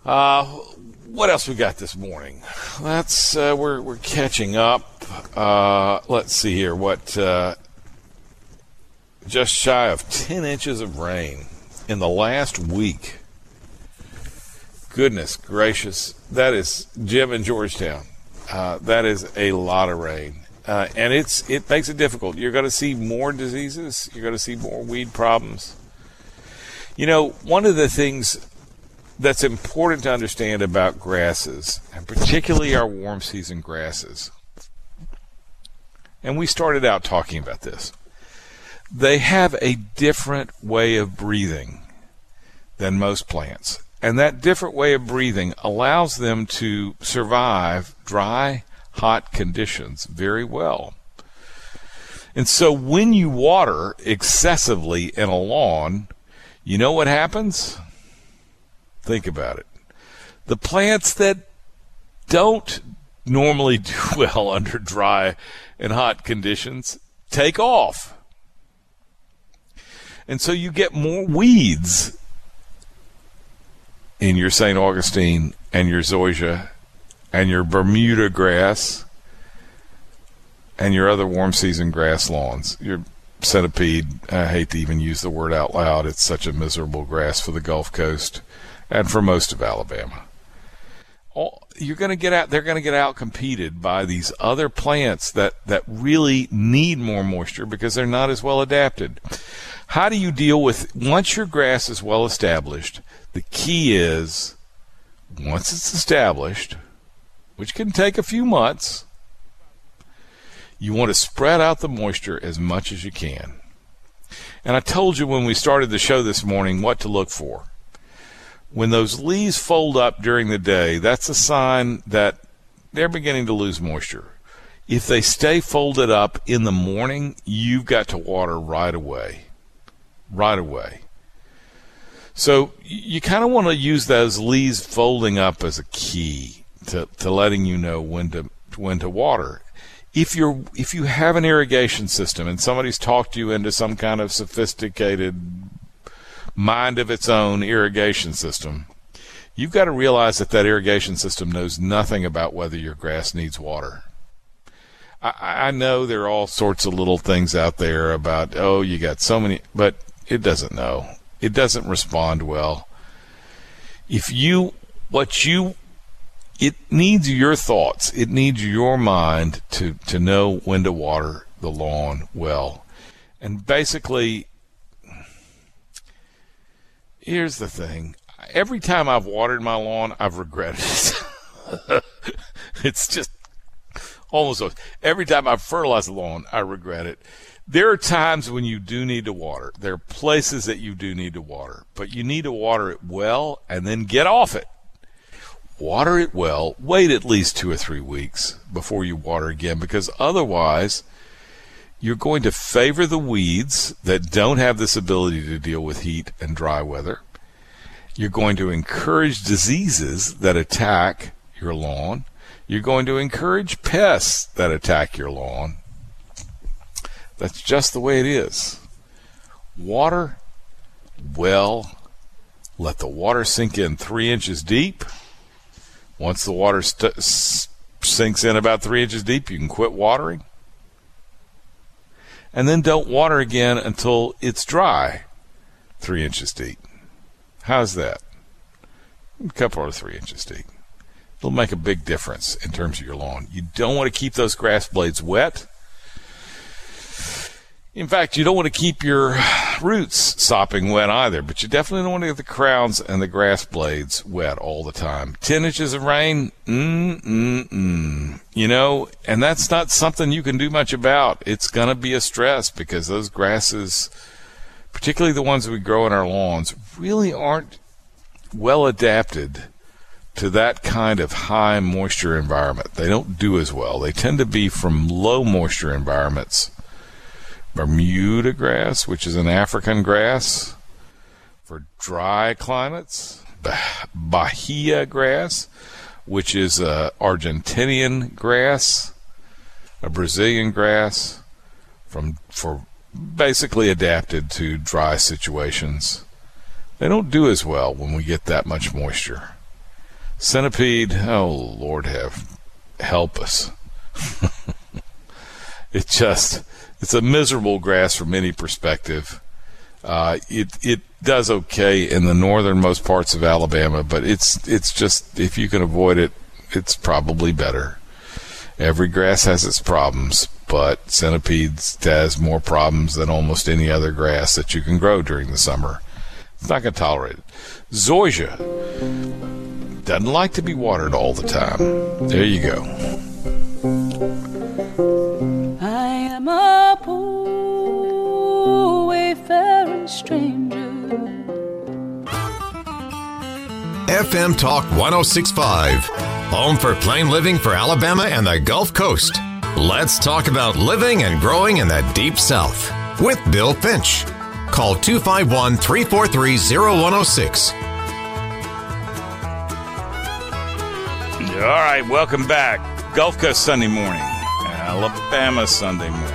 Uh, what else we got this morning? Let's uh, we're we're catching up. Uh, let's see here. What uh, just shy of ten inches of rain in the last week. Goodness gracious, that is Jim in Georgetown. Uh, that is a lot of rain, uh, and it's it makes it difficult. You're going to see more diseases. You're going to see more weed problems. You know, one of the things that's important to understand about grasses, and particularly our warm season grasses, and we started out talking about this, they have a different way of breathing than most plants. And that different way of breathing allows them to survive dry, hot conditions very well. And so when you water excessively in a lawn, you know what happens? Think about it. The plants that don't normally do well under dry and hot conditions take off. And so you get more weeds in your Saint Augustine and your zoysia and your Bermuda grass and your other warm season grass lawns. Your centipede, I hate to even use the word out loud. It's such a miserable grass for the Gulf Coast and for most of Alabama. All, you're going to get out, they're going to get out competed by these other plants that, that really need more moisture because they're not as well adapted. How do you deal with, once your grass is well established, the key is, once it's established, which can take a few months, you want to spread out the moisture as much as you can. And I told you when we started the show this morning what to look for. When those leaves fold up during the day, that's a sign that they're beginning to lose moisture. If they stay folded up in the morning, you've got to water right away. Right away. So you kind of want to use those leaves folding up as a key to, to letting you know when to when to water. If you're if you have an irrigation system and somebody's talked you into some kind of sophisticated mind of its own irrigation system, you've got to realize that that irrigation system knows nothing about whether your grass needs water. I, I know there are all sorts of little things out there about, oh, you got so many, but it doesn't know. It doesn't respond well. If you, what you, it needs your thoughts. It needs your mind to, to know when to water the lawn well. And basically, here's the thing. Every time I've watered my lawn, I've regretted it. It's just almost every time I fertilize the lawn, I regret it. There are times when you do need to water. There are places that you do need to water, but you need to water it well and then get off it. Water it well. Wait at least two or three weeks before you water again, because otherwise you're going to favor the weeds that don't have this ability to deal with heat and dry weather. You're going to encourage diseases that attack your lawn. You're going to encourage pests that attack your lawn. That's just the way it is. Water well. Let the water sink in three inches deep. Once the water st- s- sinks in about three inches deep, you can quit watering. And then don't water again until it's dry, three inches deep. How's that? A couple or three inches deep. It'll make a big difference in terms of your lawn. You don't want to keep those grass blades wet. In fact, you don't want to keep your roots sopping wet either, but you definitely don't want to get the crowns and the grass blades wet all the time. Ten inches of rain, mm-mm-mm. You know, and that's not something you can do much about. It's going to be a stress because those grasses, particularly the ones we grow in our lawns, really aren't well adapted to that kind of high moisture environment. They don't do as well. They tend to be from low moisture environments. Bermuda grass, which is an African grass for dry climates. Bahia grass, which is a Argentinian grass, a Brazilian grass, from for basically adapted to dry situations. They don't do as well when we get that much moisture. Centipede, oh, Lord have help us. It just, it's a miserable grass from any perspective. Uh, it it does okay in the northernmost parts of Alabama, but it's it's just, if you can avoid it, it's probably better. Every grass has its problems, but centipedes has more problems than almost any other grass that you can grow during the summer. It's not going to tolerate it. Zoysia doesn't like to be watered all the time. There you go. I am a poor wayfaring stranger. F M Talk one oh six point five, home for plain living for Alabama and the Gulf Coast. Let's talk about living and growing in the Deep South with Bill Finch. Call two five one, three four three, oh one oh six. All right, welcome back. Gulf Coast Sunday morning, Alabama Sunday morning.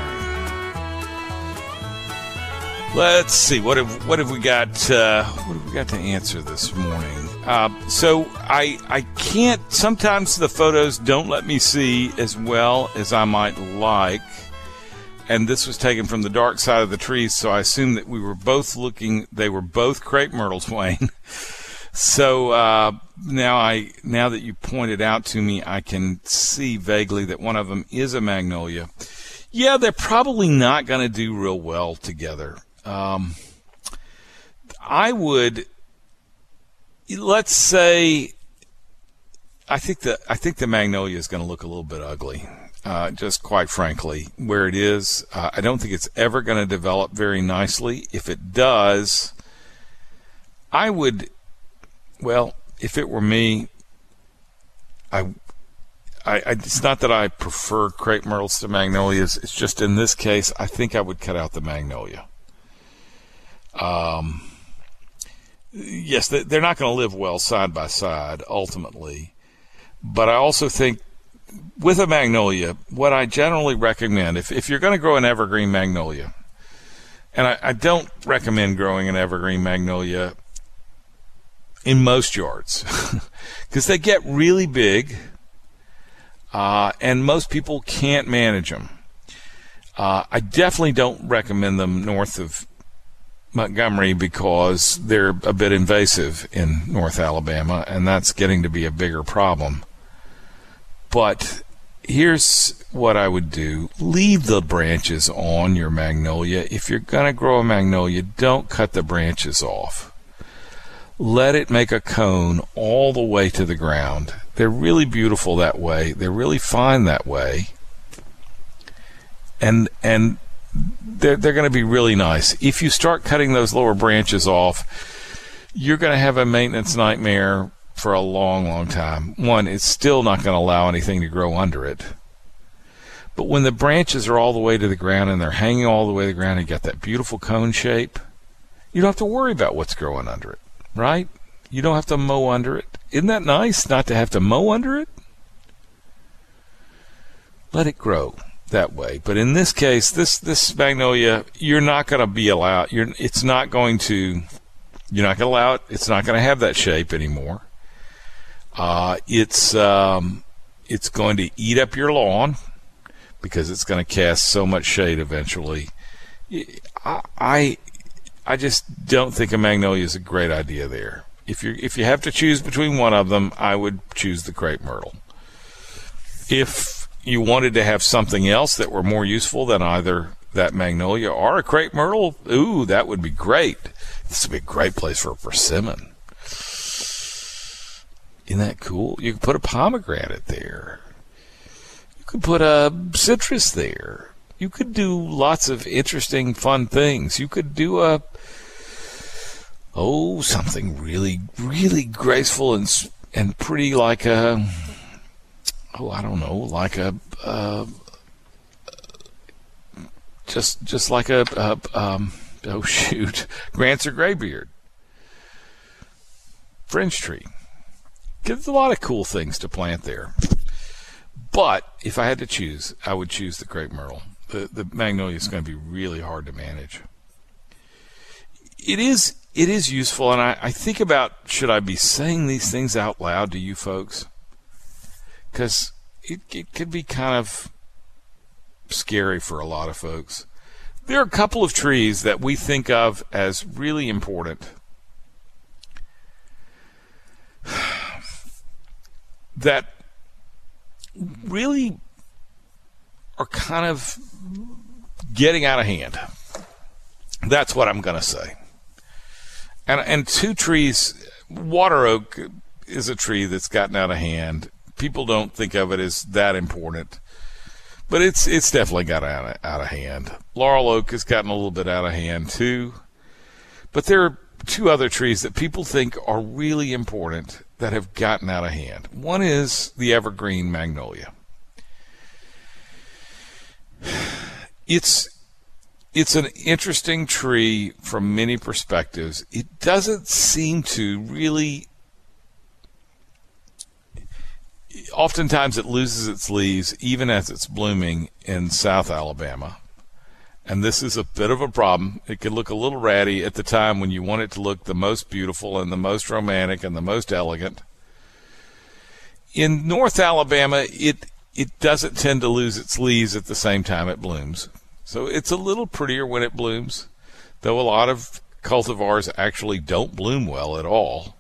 Let's see, what have what have we got? Uh, what have we got to answer this morning? Uh, so I I can't. Sometimes the photos don't let me see as well as I might like, and this was taken from the dark side of the trees, so I assume that we were both looking. They were both crepe myrtles, Wayne. So uh, now I now that you pointed out to me, I can see vaguely that one of them is a magnolia. Yeah, they're probably not going to do real well together. Um, I would, let's say, I think the I think the magnolia is going to look a little bit ugly. Uh, just quite frankly, where it is, uh, I don't think it's ever going to develop very nicely. If it does, I would. Well, if it were me, I, I, I, it's not that I prefer crepe myrtles to magnolias. It's just in this case, I think I would cut out the magnolia. Um, yes, they're not going to live well side by side, ultimately. But I also think with a magnolia, what I generally recommend, if, if you're going to grow an evergreen magnolia, and I, I don't recommend growing an evergreen magnolia in most yards because they get really big uh, and most people can't manage them. Uh, I definitely don't recommend them north of Montgomery because they're a bit invasive in North Alabama, and that's getting to be a bigger problem. But here's what I would do. Leave the branches on your magnolia. If you're going to grow a magnolia, don't cut the branches off. Let it make a cone all the way to the ground. They're really beautiful that way. They're really fine that way. And and they're, they're going to be really nice. If you start cutting those lower branches off, you're going to have a maintenance nightmare for a long, long time. One, it's still not going to allow anything to grow under it. But when the branches are all the way to the ground and they're hanging all the way to the ground and you got that beautiful cone shape, you don't have to worry about what's growing under it, right? You don't have to mow under it. Isn't that nice not to have to mow under it? Let it grow that way. But in this case, this this magnolia, you're not going to be allowed. You're it's not going to. You're not going to allow it. It's not going to have that shape anymore. Uh, it's um, it's going to eat up your lawn because it's going to cast so much shade eventually. I, I I just don't think a magnolia is a great idea there. If you if you have to choose between one of them, I would choose the crepe myrtle. If you wanted to have something else that were more useful than either that magnolia or a crepe myrtle, ooh, that would be great. This would be a great place for a persimmon. Isn't that cool? You could put a pomegranate there. You could put a citrus there. You could do lots of interesting, fun things. You could do a, oh, something really, really graceful and and pretty, like a, oh, I don't know, like a, uh, just just like a, uh, um, oh shoot, Grants or Graybeard, French tree. There's a lot of cool things to plant there. But if I had to choose, I would choose the crepe myrtle. The the magnolia is going to be really hard to manage. It is it is useful, and I, I think about, should I be saying these things out loud to you folks? Because it, it could be kind of scary for a lot of folks. There are a couple of trees that we think of as really important that really are kind of getting out of hand. That's what I'm going to say. And and two trees, water oak is a tree that's gotten out of hand. People don't think of it as that important, but it's it's definitely got out of, out of hand. Laurel oak has gotten a little bit out of hand too. But there are two other trees that people think are really important that have gotten out of hand. One is the evergreen magnolia. It's It's an interesting tree from many perspectives. It doesn't seem to really, oftentimes it loses its leaves even as it's blooming in South Alabama. And this is a bit of a problem. It can look a little ratty at the time when you want it to look the most beautiful and the most romantic and the most elegant. In North Alabama, it, it doesn't tend to lose its leaves at the same time it blooms. So it's a little prettier when it blooms, though a lot of cultivars actually don't bloom well at all.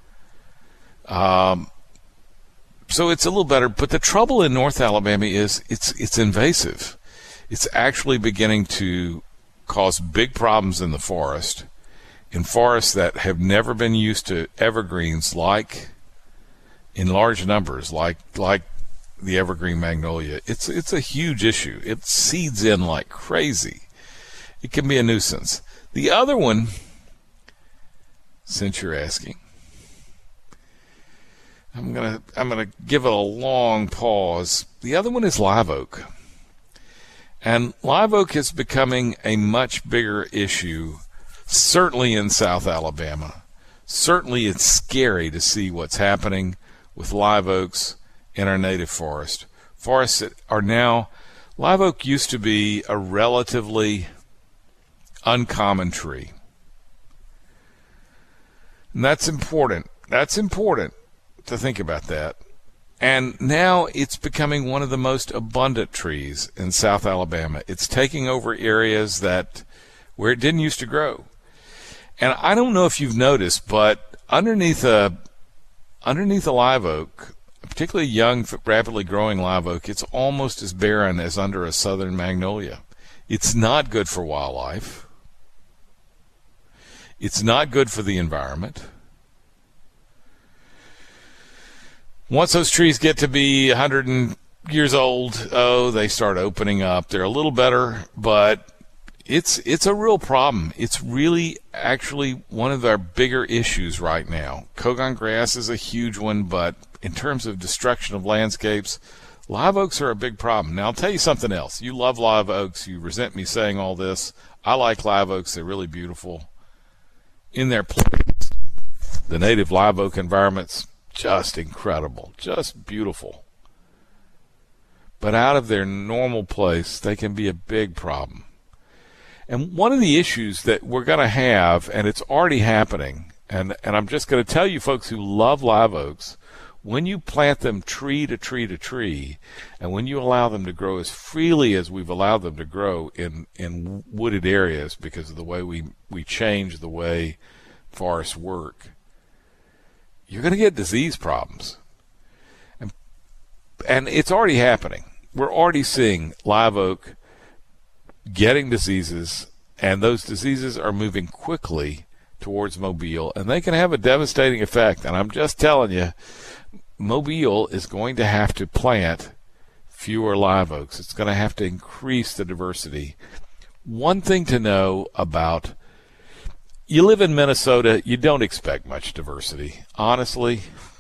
Um, so it's a little better. But the trouble in North Alabama is it's it's invasive. It's actually beginning to cause big problems in the forest, in forests that have never been used to evergreens like in large numbers, like like the evergreen magnolia. It's it's a huge issue. It seeds in like crazy. It can be a nuisance. The other one, since you're asking, I'm gonna I'm gonna give it a long pause. The other one is live oak. And live oak is becoming a much bigger issue, certainly in South Alabama. Certainly it's scary to see what's happening with live oaks in our native forest. Forests that are now, live oak used to be a relatively uncommon tree. And that's important. That's important to think about that. And now it's becoming one of the most abundant trees in South Alabama. It's taking over areas that where it didn't used to grow. And I don't know if you've noticed, but underneath a underneath a live oak, particularly young, rapidly growing live oak, it's almost as barren as under a southern magnolia. It's not good for wildlife. It's not good for the environment. Once those trees get to be one hundred years old, oh, they start opening up. They're a little better, but it's it's a real problem. It's really actually one of our bigger issues right now. Kogon grass is a huge one, but in terms of destruction of landscapes, live oaks are a big problem. Now, I'll tell you something else. You love live oaks. You resent me saying all this. I like live oaks. They're really beautiful. In their place, the native live oak environments, just incredible, just beautiful. But out of their normal place, they can be a big problem. And one of the issues that we're going to have, and it's already happening, and, and I'm just going to tell you folks who love live oaks, when you plant them tree to tree to tree, and when you allow them to grow as freely as we've allowed them to grow in, in wooded areas because of the way we, we change the way forests work, you're going to get disease problems. And, and it's already happening. We're already seeing live oak getting diseases, and those diseases are moving quickly towards Mobile, and they can have a devastating effect. And I'm just telling you, Mobile is going to have to plant fewer live oaks. It's going to have to increase the diversity. One thing to know about, you live in Minnesota, you don't expect much diversity. Honestly,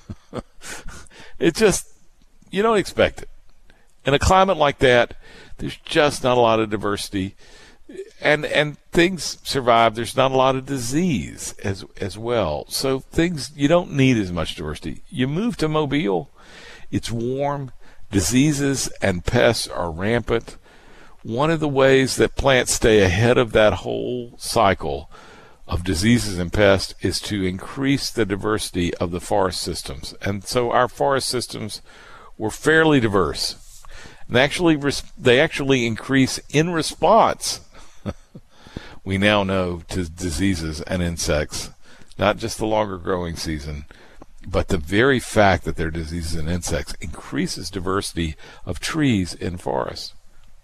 it just, you don't expect it. In a climate like that, there's just not a lot of diversity, and and things survive. There's not a lot of disease as as well. So things, you don't need as much diversity. You move to Mobile, it's warm, diseases and pests are rampant. One of the ways that plants stay ahead of that whole cycle of diseases and pests is to increase the diversity of the forest systems. And so our forest systems were fairly diverse. And they actually, they actually increase in response, we now know, to diseases and insects, not just the longer growing season, but the very fact that they're diseases and insects increases diversity of trees in forests.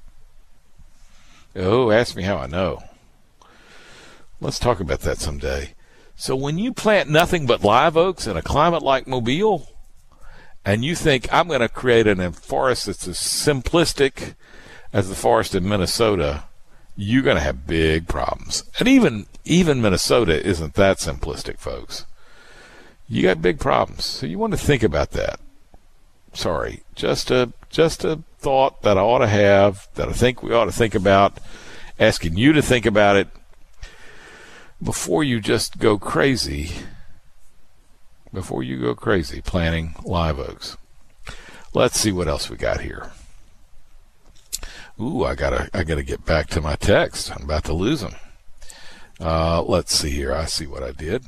Oh, ask me how I know. Let's talk about that someday. So when you plant nothing but live oaks in a climate like Mobile, and you think I'm going to create a forest that's as simplistic as the forest in Minnesota, you're going to have big problems. And even even Minnesota isn't that simplistic, folks. You got big problems. So you want to think about that. Sorry, just a just a thought that I ought to have, that I think we ought to think about, asking you to think about it before you just go crazy. Before you go crazy planting live oaks. Let's see what else we got here. Ooh, I gotta I gotta get back to my text. I'm about to lose them. Uh, let's see here. I see what I did.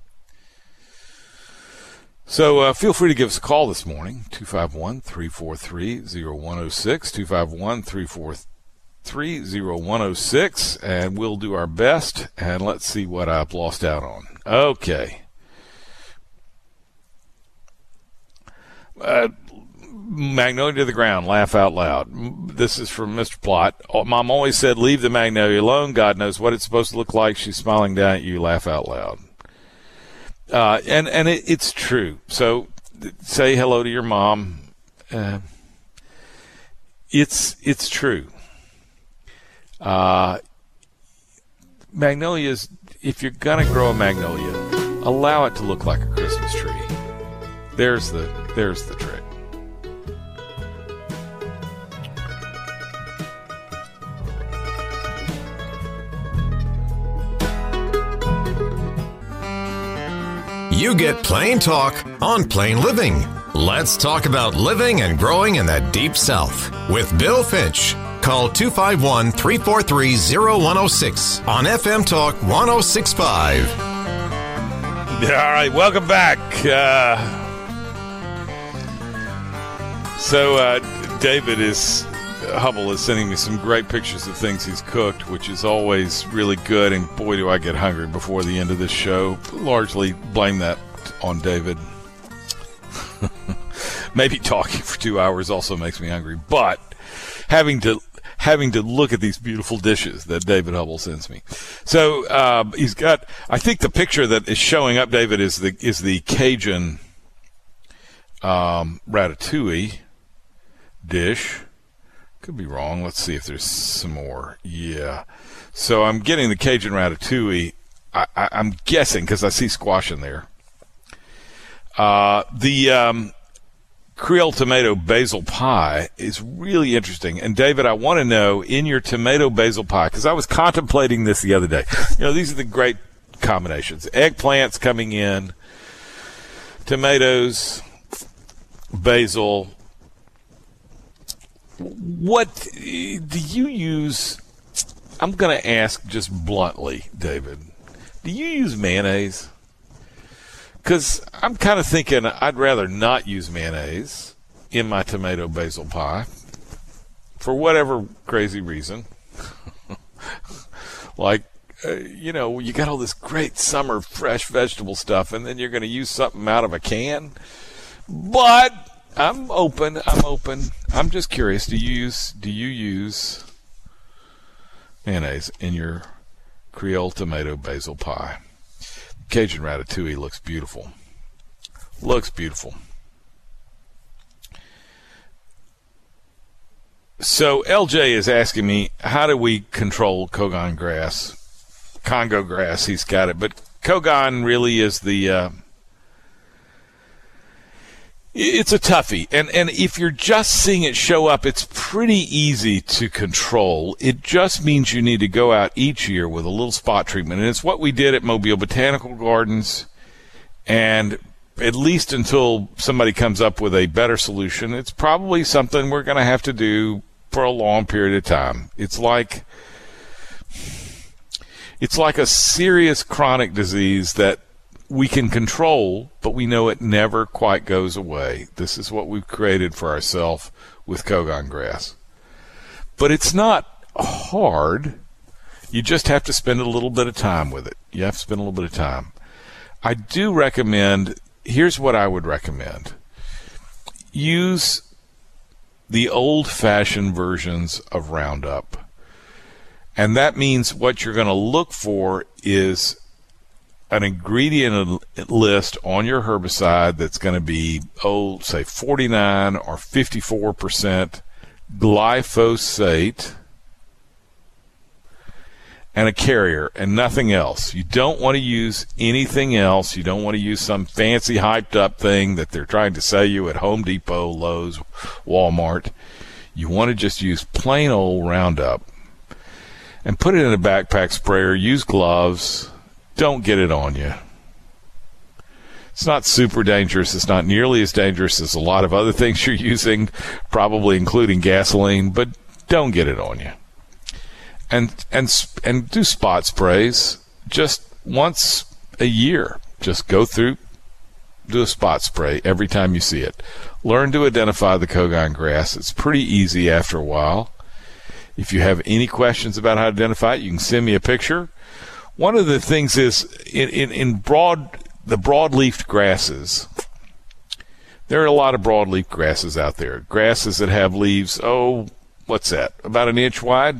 So uh, feel free to give us a call this morning, two five one, three four three, zero one zero six, two five one, three four three, zero one zero six, and we'll do our best, and let's see what I've lost out on. Okay. Uh, Magnolia to the ground, laugh out loud. This is from Mister Plott. Mom always said, leave the magnolia alone. God knows what it's supposed to look like. She's smiling down at you, laugh out loud. Uh, and and it, it's true. So say hello to your mom. Uh, it's it's true. Uh, magnolias, if you're going to grow a magnolia, allow it to look like a Christmas tree. There's the there's the trick. You get Plain Talk on Plain Living. Let's talk about living and growing in the Deep South with Bill Finch. Call two five one, three four three, zero one zero six on F M Talk one oh six point five. All right, welcome back. Uh, so uh, David is Hubble is sending me some great pictures of things he's cooked, which is always really good. And boy, do I get hungry before the end of this show. Largely blame that on David. Maybe talking for two hours also makes me hungry, but having to having to look at these beautiful dishes that David Hubble sends me. So uh, he's got. I think the picture that is showing up, David, is the is the Cajun um, ratatouille dish. Could be wrong. Let's see if there's some more. Yeah. So I'm getting the Cajun ratatouille. I, I, I'm guessing because I see squash in there. Uh, the um, Creole tomato basil pie is really interesting. And David, I want to know, in your tomato basil pie, because I was contemplating this the other day. You know, these are the great combinations. Eggplants coming in, tomatoes, basil. What do you use? I'm going to ask just bluntly, David. Do you use mayonnaise? Because I'm kind of thinking I'd rather not use mayonnaise in my tomato basil pie for whatever crazy reason. Like, uh, you know, you got all this great summer fresh vegetable stuff, and then you're going to use something out of a can. But I'm open. I'm open. I'm just curious. Do you use do you use mayonnaise in your Creole tomato basil pie? Cajun ratatouille looks beautiful. Looks beautiful. So L J is asking me, how do we control Kogon grass? Congo grass, he's got it. But Kogon really is the... Uh, It's a toughie, and and if you're just seeing it show up, it's pretty easy to control. It just means you need to go out each year with a little spot treatment, and it's what we did at Mobile Botanical Gardens, and at least until somebody comes up with a better solution, it's probably something we're going to have to do for a long period of time. It's like... It's like a serious chronic disease that we can control, but we know it never quite goes away. This is what we've created for ourselves with Kogon grass. But it's not hard. You just have to spend a little bit of time with it. You have to spend a little bit of time. I do recommend, here's what I would recommend. Use the old-fashioned versions of Roundup. And that means what you're going to look for is an ingredient list on your herbicide that's going to be, oh, say forty-nine or fifty-four percent glyphosate and a carrier and nothing else. You don't want to use anything else. You don't want to use some fancy hyped up thing that they're trying to sell you at Home Depot, Lowe's, Walmart. You want to just use plain old Roundup and put it in a backpack sprayer. Use gloves. Don't get it on you. It's not super dangerous. It's not nearly as dangerous as a lot of other things you're using, probably including gasoline, but don't get it on you. And and and do spot sprays just once a year. Just go through, do a spot spray every time you see it. Learn to identify the Kogon grass. It's pretty easy after a while. If you have any questions about how to identify it, you can send me a picture. One of the things is in, in, in broad the broadleaf grasses, there are a lot of broadleaf grasses out there. Grasses that have leaves, oh, what's that, about an inch wide?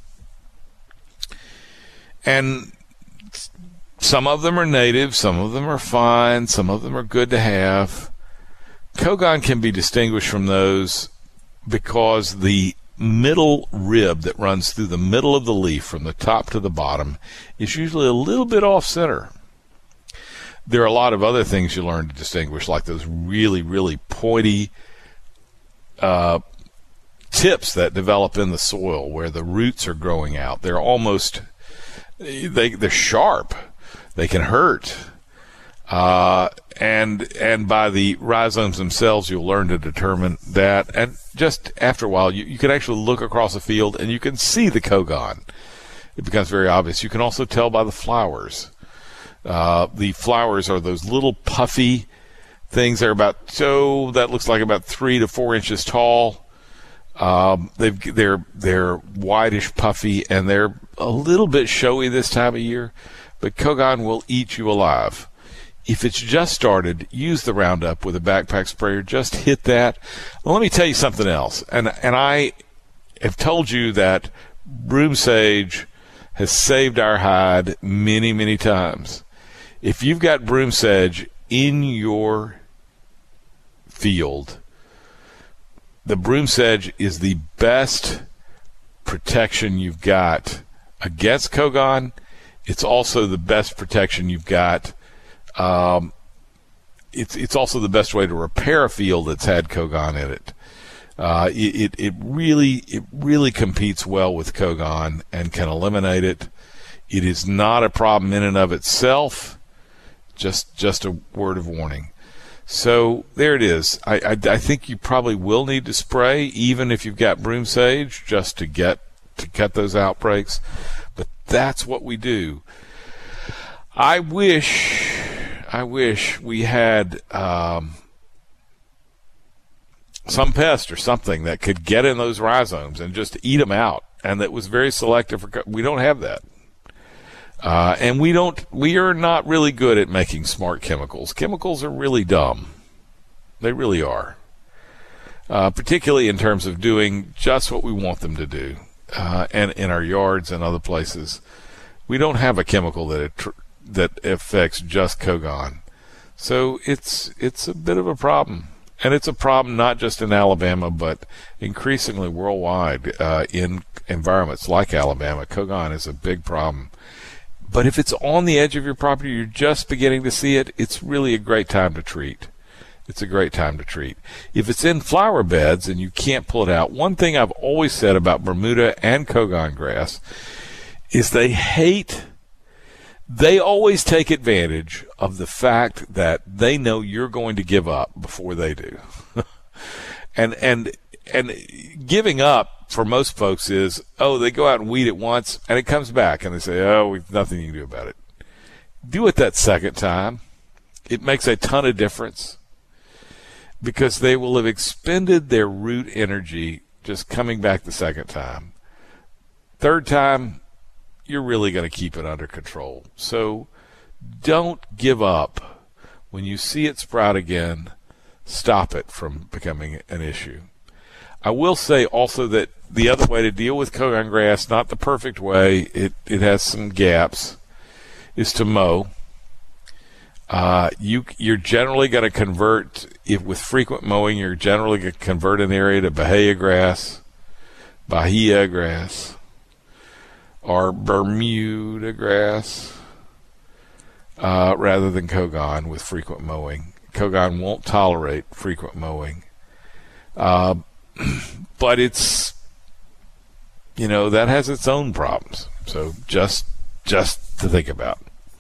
And some of them are native, some of them are fine, some of them are good to have. Kogon can be distinguished from those because the middle rib that runs through the middle of the leaf from the top to the bottom is usually a little bit off center. There are a lot of other things you learn to distinguish, like those really, really pointy uh, tips that develop in the soil where the roots are growing out. They're almost, they, they're sharp. They can hurt. Uh, and and by the rhizomes themselves, you'll learn to determine that. And just after a while, you, you can actually look across a field and you can see the Kogon. It becomes very obvious. You can also tell by the flowers. Uh, the flowers are those little puffy things. They're about, so that looks like about three to four inches tall. Um, they've, they're they're whitish, puffy, and they're a little bit showy this time of year. But Kogon will eat you alive. If it's just started, use the Roundup with a backpack sprayer. Just hit that. Well, let me tell you something else. And and I have told you that broom sage has saved our hide many, many times. If you've got broom sage in your field, the broom sage is the best protection you've got against Kogon. It's also the best protection you've got. Um, it's it's also the best way to repair a field that's had Kogon in it. Uh, it, it it really it really competes well with Kogon and can eliminate it. It is not a problem in and of itself. Just just a word of warning. So there it is. I, I I think you probably will need to spray even if you've got broom sage just to get to cut those outbreaks. But that's what we do. I wish. I wish we had um, some pest or something that could get in those rhizomes and just eat them out, and that was very selective. For, we don't have that, uh, and we don't. We are not really good at making smart chemicals. Chemicals are really dumb. They really are, uh, particularly in terms of doing just what we want them to do, uh, and in our yards and other places. We don't have a chemical that it tr- that affects just Kogon. So it's it's a bit of a problem. And it's a problem not just in Alabama, but increasingly worldwide uh, in environments like Alabama. Kogon is a big problem. But if it's on the edge of your property, you're just beginning to see it, it's really a great time to treat. It's a great time to treat. If it's in flower beds and you can't pull it out, one thing I've always said about Bermuda and Kogon grass is they hate... They always take advantage of the fact that they know you're going to give up before they do. and and and giving up for most folks is, oh, they go out and weed it once, and it comes back, and they say, oh, we've nothing you can do about it. Do it that second time. It makes a ton of difference because they will have expended their root energy just coming back the second time. Third time, you're really going to keep it under control. So don't give up. When you see it sprout again, stop it from becoming an issue. I will say also that the other way to deal with Kogon grass, not the perfect way, it, it has some gaps, is to mow. Uh, you, you're generally going to convert, if with frequent mowing, you're generally going to convert an area to Bahia grass, Bahia grass, or Bermuda grass, uh, rather than Kogon with frequent mowing. Kogon won't tolerate frequent mowing. Uh, but it's, you know, that has its own problems. So just, just to think about.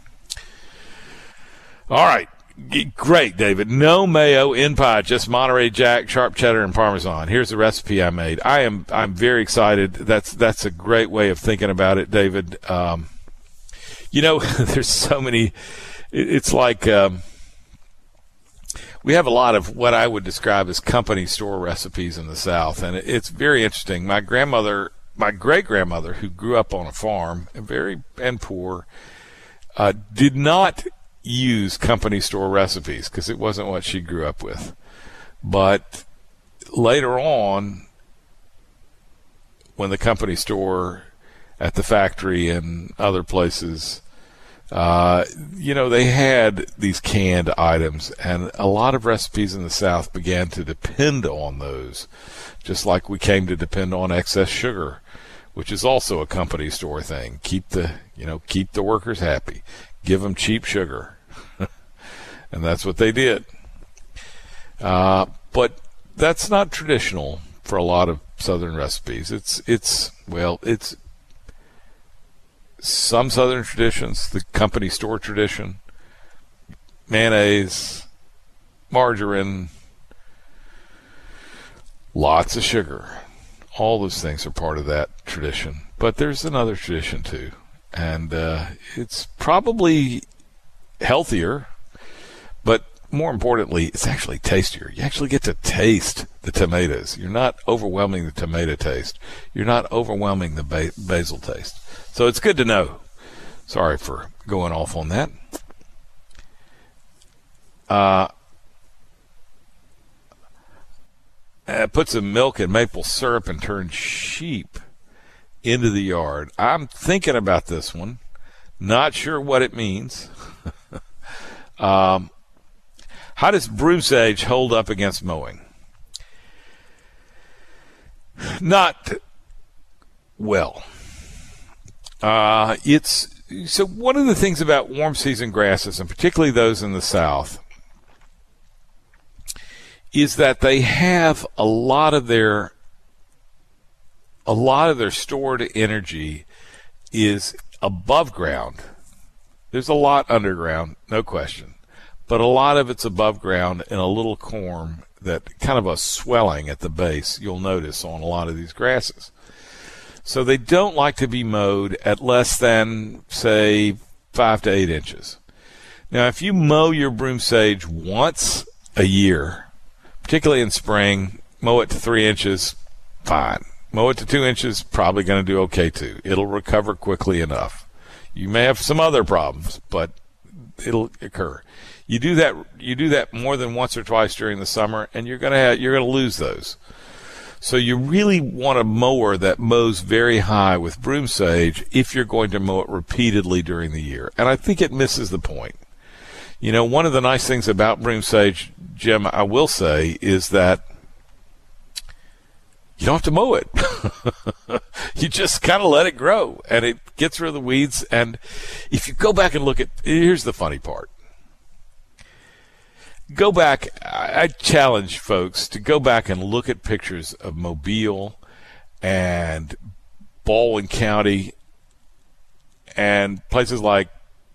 All right. Great, David. No mayo in pie, just Monterey Jack, sharp cheddar, and Parmesan. Here's the recipe I made. I am, I'm very excited. That's, that's a great way of thinking about it, David. Um, you know, there's so many, it, it's like, um, we have a lot of what I would describe as company store recipes in the South, and it's very interesting. My grandmother, my great-grandmother, who grew up on a farm, and very and poor, uh, did not use company store recipes because it wasn't what she grew up with. But later on, when the company store at the factory and other places, Uh, you know, they had these canned items, and a lot of recipes in the South began to depend on those, just like we came to depend on excess sugar, which is also a company store thing. Keep the, you know, keep the workers happy. Give them cheap sugar. And that's what they did. Uh, but that's not traditional for a lot of Southern recipes. It's, it's, well, it's, some Southern traditions, the company store tradition, mayonnaise, margarine, lots of sugar. All those things are part of that tradition. But there's another tradition too. And uh, it's probably healthier, but more importantly, it's actually tastier. You actually get to taste the tomatoes. You're not overwhelming the tomato taste. You're not overwhelming the ba- basil taste. So it's good to know. Sorry for going off on that. Uh, uh, put some milk and maple syrup and turn sheep into the yard. I'm thinking about this one. Not sure what it means. um, how does broom sage hold up against mowing? Not well. Uh, it's so one of the things about warm season grasses, and particularly those in the South, is that they have a lot of their a lot of their stored energy is above ground. There's a lot underground, no question, but a lot of it's above ground in a little corm, that kind of a swelling at the base you'll notice on a lot of these grasses. So they don't like to be mowed at less than, say, five to eight inches. Now, if you mow your broom sage once a year, particularly in spring, mow it to three inches, fine. Mow it to two inches, probably going to do okay too. It'll recover quickly enough. You may have some other problems, but it'll occur. You do that, you do that more than once or twice during the summer, and you're going to have, you're going to lose those. So you really want a mower that mows very high with broom sage if you're going to mow it repeatedly during the year. And I think it misses the point. You know, one of the nice things about broom sage, Jim, I will say, is that you don't have to mow it. You just kind of let it grow, and it gets rid of the weeds. And if you go back and look at, here's the funny part. Go back, I challenge folks to go back and look at pictures of Mobile and Baldwin County and places like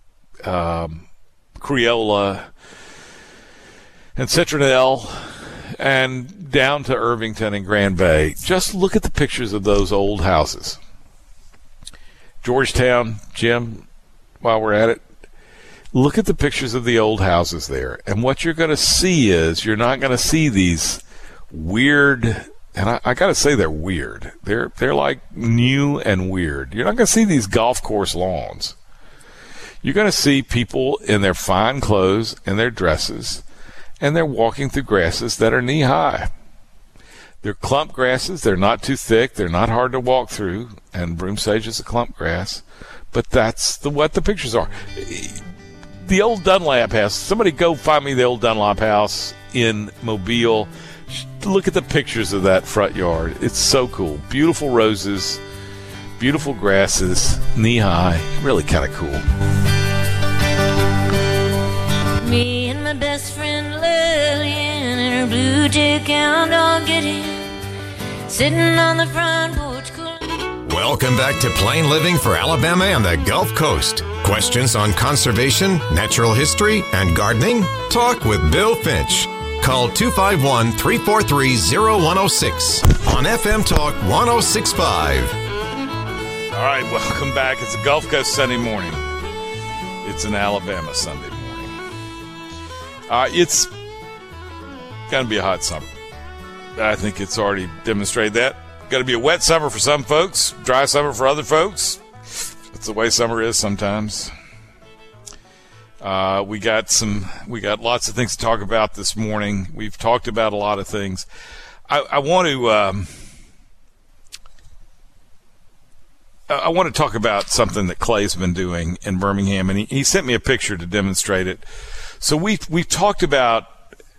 um, Creola and Citronelle and down to Irvington and Grand Bay. Just look at the pictures of those old houses. Georgetown, Jim, while we're at it, look at the pictures of the old houses there. And what you're going to see is you're not going to see these weird, and I, I got to say they're weird. They're, they're like new and weird. You're not going to see these golf course lawns. You're going to see people in their fine clothes and their dresses, and they're walking through grasses that are knee-high. They're clump grasses. They're not too thick. They're not hard to walk through, and broom sage is a clump grass. But that's the what the pictures are. The old Dunlap house. Somebody go find me the old Dunlap house in Mobile. Look at the pictures of that front yard. It's so cool. Beautiful roses, beautiful grasses, knee-high. Really kind of cool. Me and my best friend Lillian in her blue jig gown all getting sitting on the front porch cool. Welcome back to Plain Living for Alabama and the Gulf Coast. Questions on conservation, natural history, and gardening? Talk with Bill Finch. Call two five one, three four three, zero one zero six on F M Talk one oh six point five. All right, welcome back. It's a Gulf Coast Sunday morning. It's an Alabama Sunday morning. Uh, it's going to be a hot summer. I think it's already demonstrated that. Going to be a wet summer for some folks, dry summer for other folks. That's the way summer is sometimes. Uh, we got some, we got lots of things to talk about this morning. We've talked about a lot of things. I, I want to, um, I want to talk about something that Clay's been doing in Birmingham, and he, he sent me a picture to demonstrate it. So we've, we've talked about,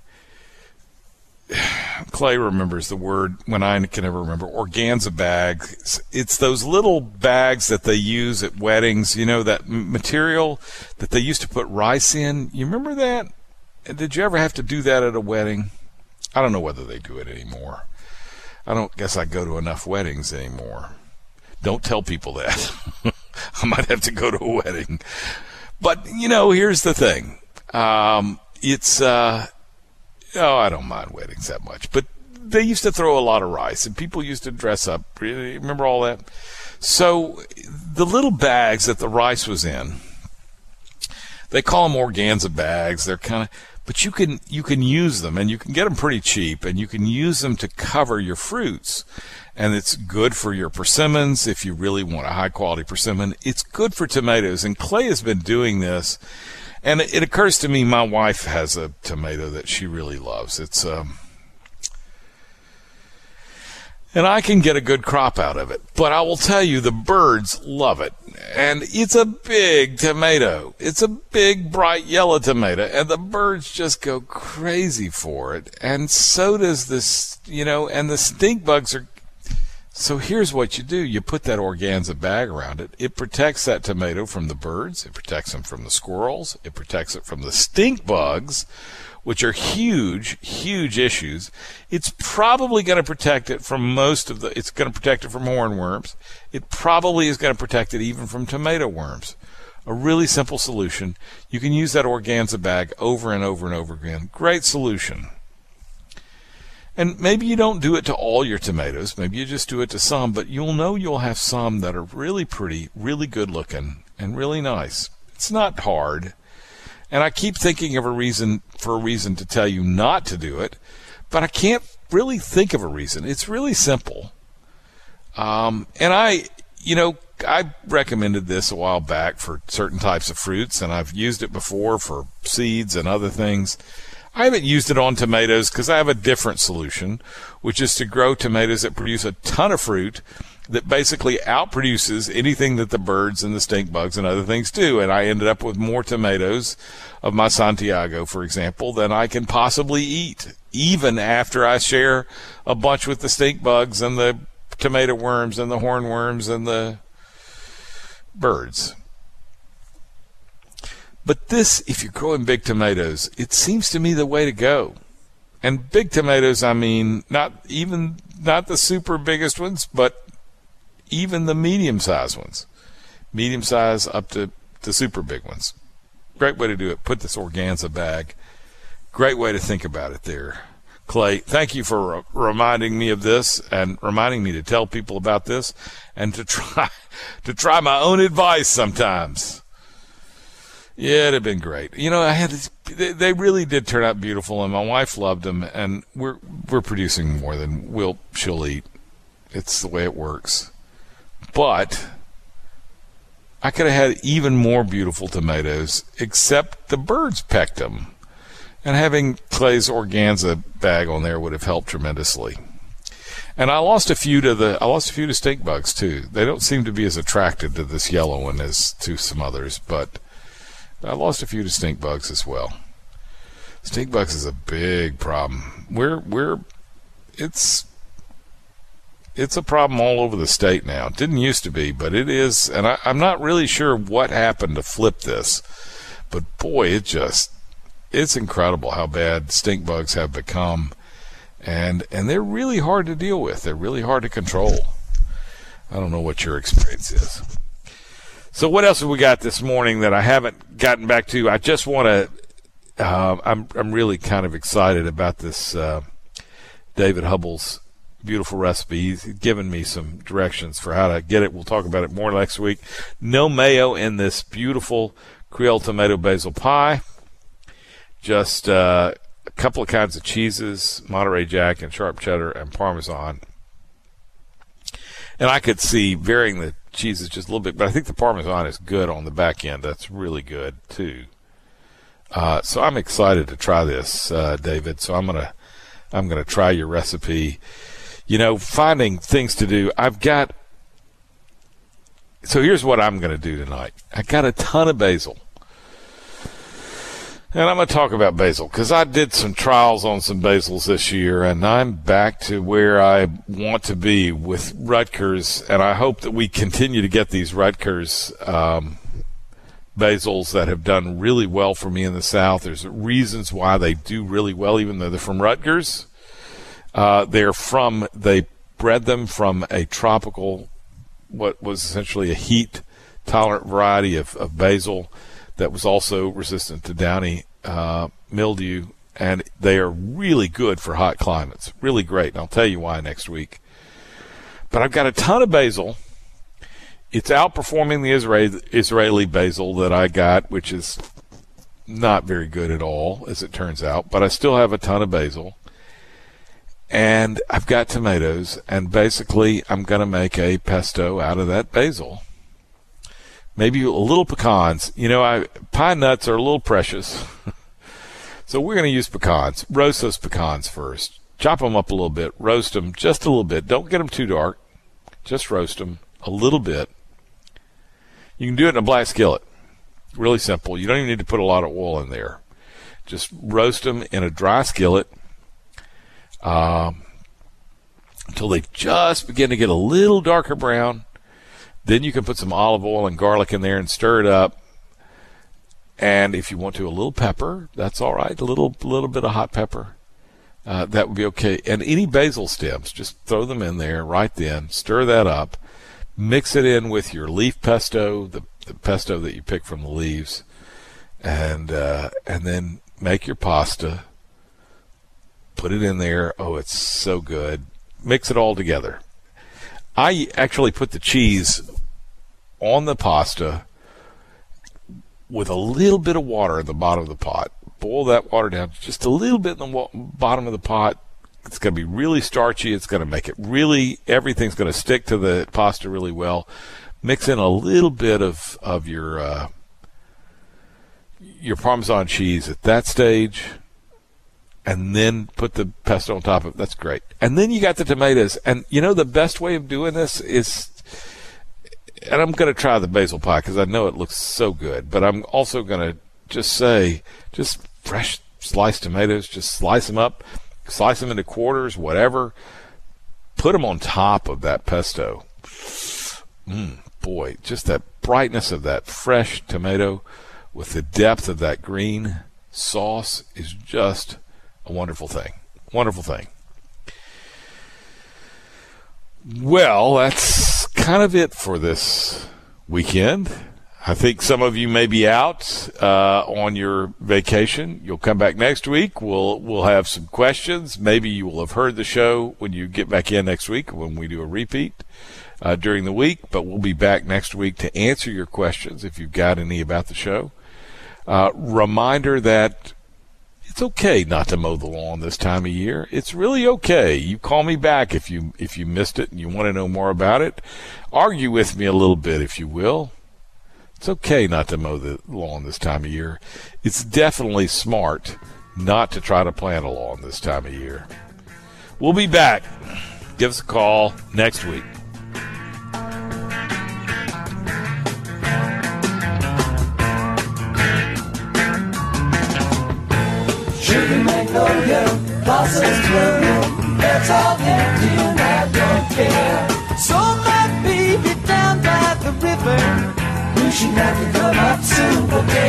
Clay remembers the word when I can never remember, organza bags. It's those little bags that they use at weddings, you know, that material that they used to put rice in. You remember that? Did you ever have to do that at a wedding? I don't know whether they do it anymore. I don't guess I go to enough weddings anymore. Don't tell people that. I might have to go to a wedding. But, you know, here's the thing. Um, it's, uh, oh, I don't mind weddings that much, but they used to throw a lot of rice and people used to dress up. Remember all that? So the little bags that the rice was in, they call them organza bags. They're kind of, but you can, you can use them and you can get them pretty cheap and you can use them to cover your fruits. And it's good for your persimmons if you really want a high quality persimmon. It's good for tomatoes. And Clay has been doing this. And it occurs to me, my wife has a tomato that she really loves. It's um, and I can get a good crop out of it. But I will tell you, the birds love it. And it's a big tomato. It's a big, bright yellow tomato. And the birds just go crazy for it. And so does this, you know, and the stink bugs are. So here's what you do. You put that organza bag around it. It protects that tomato from the birds. It protects them from the squirrels. It protects it from the stink bugs, which are huge, huge issues. It's probably going to protect it from most of the, it's going to protect it from hornworms. It probably is going to protect it even from tomato worms. A really simple solution. You can use that organza bag over and over and over again. Great solution. And maybe you don't do it to all your tomatoes. Maybe you just do it to some, but you'll know you'll have some that are really pretty, really good looking, and really nice. It's not hard. And I keep thinking of a reason for a reason to tell you not to do it, but I can't really think of a reason. It's really simple. Um, and I, you know, I recommended this a while back for certain types of fruits, and I've used it before for seeds and other things. I haven't used it on tomatoes because I have a different solution, which is to grow tomatoes that produce a ton of fruit that basically outproduces anything that the birds and the stink bugs and other things do. And I ended up with more tomatoes of my Santiago, for example, than I can possibly eat, even after I share a bunch with the stink bugs and the tomato worms and the hornworms and the birds. But this, if you're growing big tomatoes, it seems to me the way to go. And big tomatoes, I mean, not even, not the super biggest ones, but even the medium-sized ones. Medium-sized up to the super big ones. Great way to do it. Put this organza bag. Great way to think about it there. Clay, thank you for re- reminding me of this and reminding me to tell people about this and to try to try my own advice sometimes. Yeah, it'd have been great. You know, I had this, they, they really did turn out beautiful, and my wife loved them, and we're we're producing more than we'll she'll eat. It's the way it works. But I could have had even more beautiful tomatoes, except the birds pecked them. And having Clay's organza bag on there would have helped tremendously. And I lost a few to the I lost a few to stink bugs too. They don't seem to be as attracted to this yellow one as to some others, but I lost a few to stink bugs as well. Stink bugs is a big problem. We're we're it's it's a problem all over the state now. It didn't used to be, but it is, and I, I'm not really sure what happened to flip this. But boy, it just it's incredible how bad stink bugs have become, and and they're really hard to deal with. They're really hard to control. I don't know what your experience is. So what else have we got this morning that I haven't gotten back to? I just want to. Uh, I'm I'm really kind of excited about this uh, David Hubbell's beautiful recipe. He's given me some directions for how to get it. We'll talk about it more next week. No mayo in this beautiful Creole tomato basil pie. Just uh, a couple of kinds of cheeses, Monterey Jack and sharp cheddar and Parmesan. And I could see varying the cheeses just a little bit, but I think the Parmesan is good on the back end. That's really good, too. Uh, so I'm excited to try this, uh, David. So I'm gonna I'm gonna try your recipe. You know, finding things to do. I've got. So here's what I'm gonna do tonight. I got a ton of basil. And I'm going to talk about basil because I did some trials on some basils this year, and I'm back to where I want to be with Rutgers, and I hope that we continue to get these Rutgers um, basils that have done really well for me in the South. There's reasons why they do really well, even though they're from Rutgers. Uh, they're from, they bred them from a tropical, what was essentially a heat-tolerant variety of, of basil that was also resistant to downy uh, mildew, and they are really good for hot climates. Really great, and I'll tell you why next week. But I've got a ton of basil. It's outperforming the Israeli, Israeli basil that I got, which is not very good at all, as it turns out. But I still have a ton of basil. And I've got tomatoes, and basically I'm going to make a pesto out of that basil. Maybe a little pecans. You know, I, pine nuts are a little precious. So we're going to use pecans. Roast those pecans first. Chop them up a little bit. Roast them just a little bit. Don't get them too dark. Just roast them a little bit. You can do it in a black skillet. Really simple. You don't even need to put a lot of oil in there. Just roast them in a dry skillet um, until they just begin to get a little darker brown. Then you can put some olive oil and garlic in there and stir it up. And if you want to, a little pepper, that's all right. A little little bit of hot pepper. Uh, that would be okay. And any basil stems, just throw them in there right then. Stir that up. Mix it in with your leaf pesto, the, the pesto that you pick from the leaves. And, uh, and then make your pasta. Put it in there. Oh, it's so good. Mix it all together. I actually put the cheese on the pasta with a little bit of water at the bottom of the pot. Boil that water down just a little bit in the wa- bottom of the pot. It's going to be really starchy. It's going to make it really, everything's going to stick to the pasta really well. Mix in a little bit of, of your, uh, your Parmesan cheese at that stage, and then put the pesto on top of it. That's great. And then you got the tomatoes. And, you know, the best way of doing this is, and I'm going to try the basil pie because I know it looks so good, but I'm also going to just say, just fresh sliced tomatoes, just slice them up, slice them into quarters, whatever. Put them on top of that pesto. Mmm, boy, just that brightness of that fresh tomato with the depth of that green sauce is just a wonderful thing. Wonderful thing. Well, that's kind of it for this weekend. I think some of you may be out uh, on your vacation. You'll come back next week. We'll we'll have some questions. Maybe you will have heard the show when you get back in next week when we do a repeat uh, during the week. But we'll be back next week to answer your questions if you've got any about the show. Uh, reminder that it's okay not to mow the lawn this time of year. It's really okay. You call me back if you if you missed it and you want to know more about it. Argue with me a little bit if you will. It's okay not to mow the lawn this time of year. It's definitely smart not to try to plant a lawn this time of year. We'll be back. Give us a call next week. Sugar magnolia, blossoms bloom, that's all empty and I don't care. So my baby down by the river, wishing I could come up soon, okay?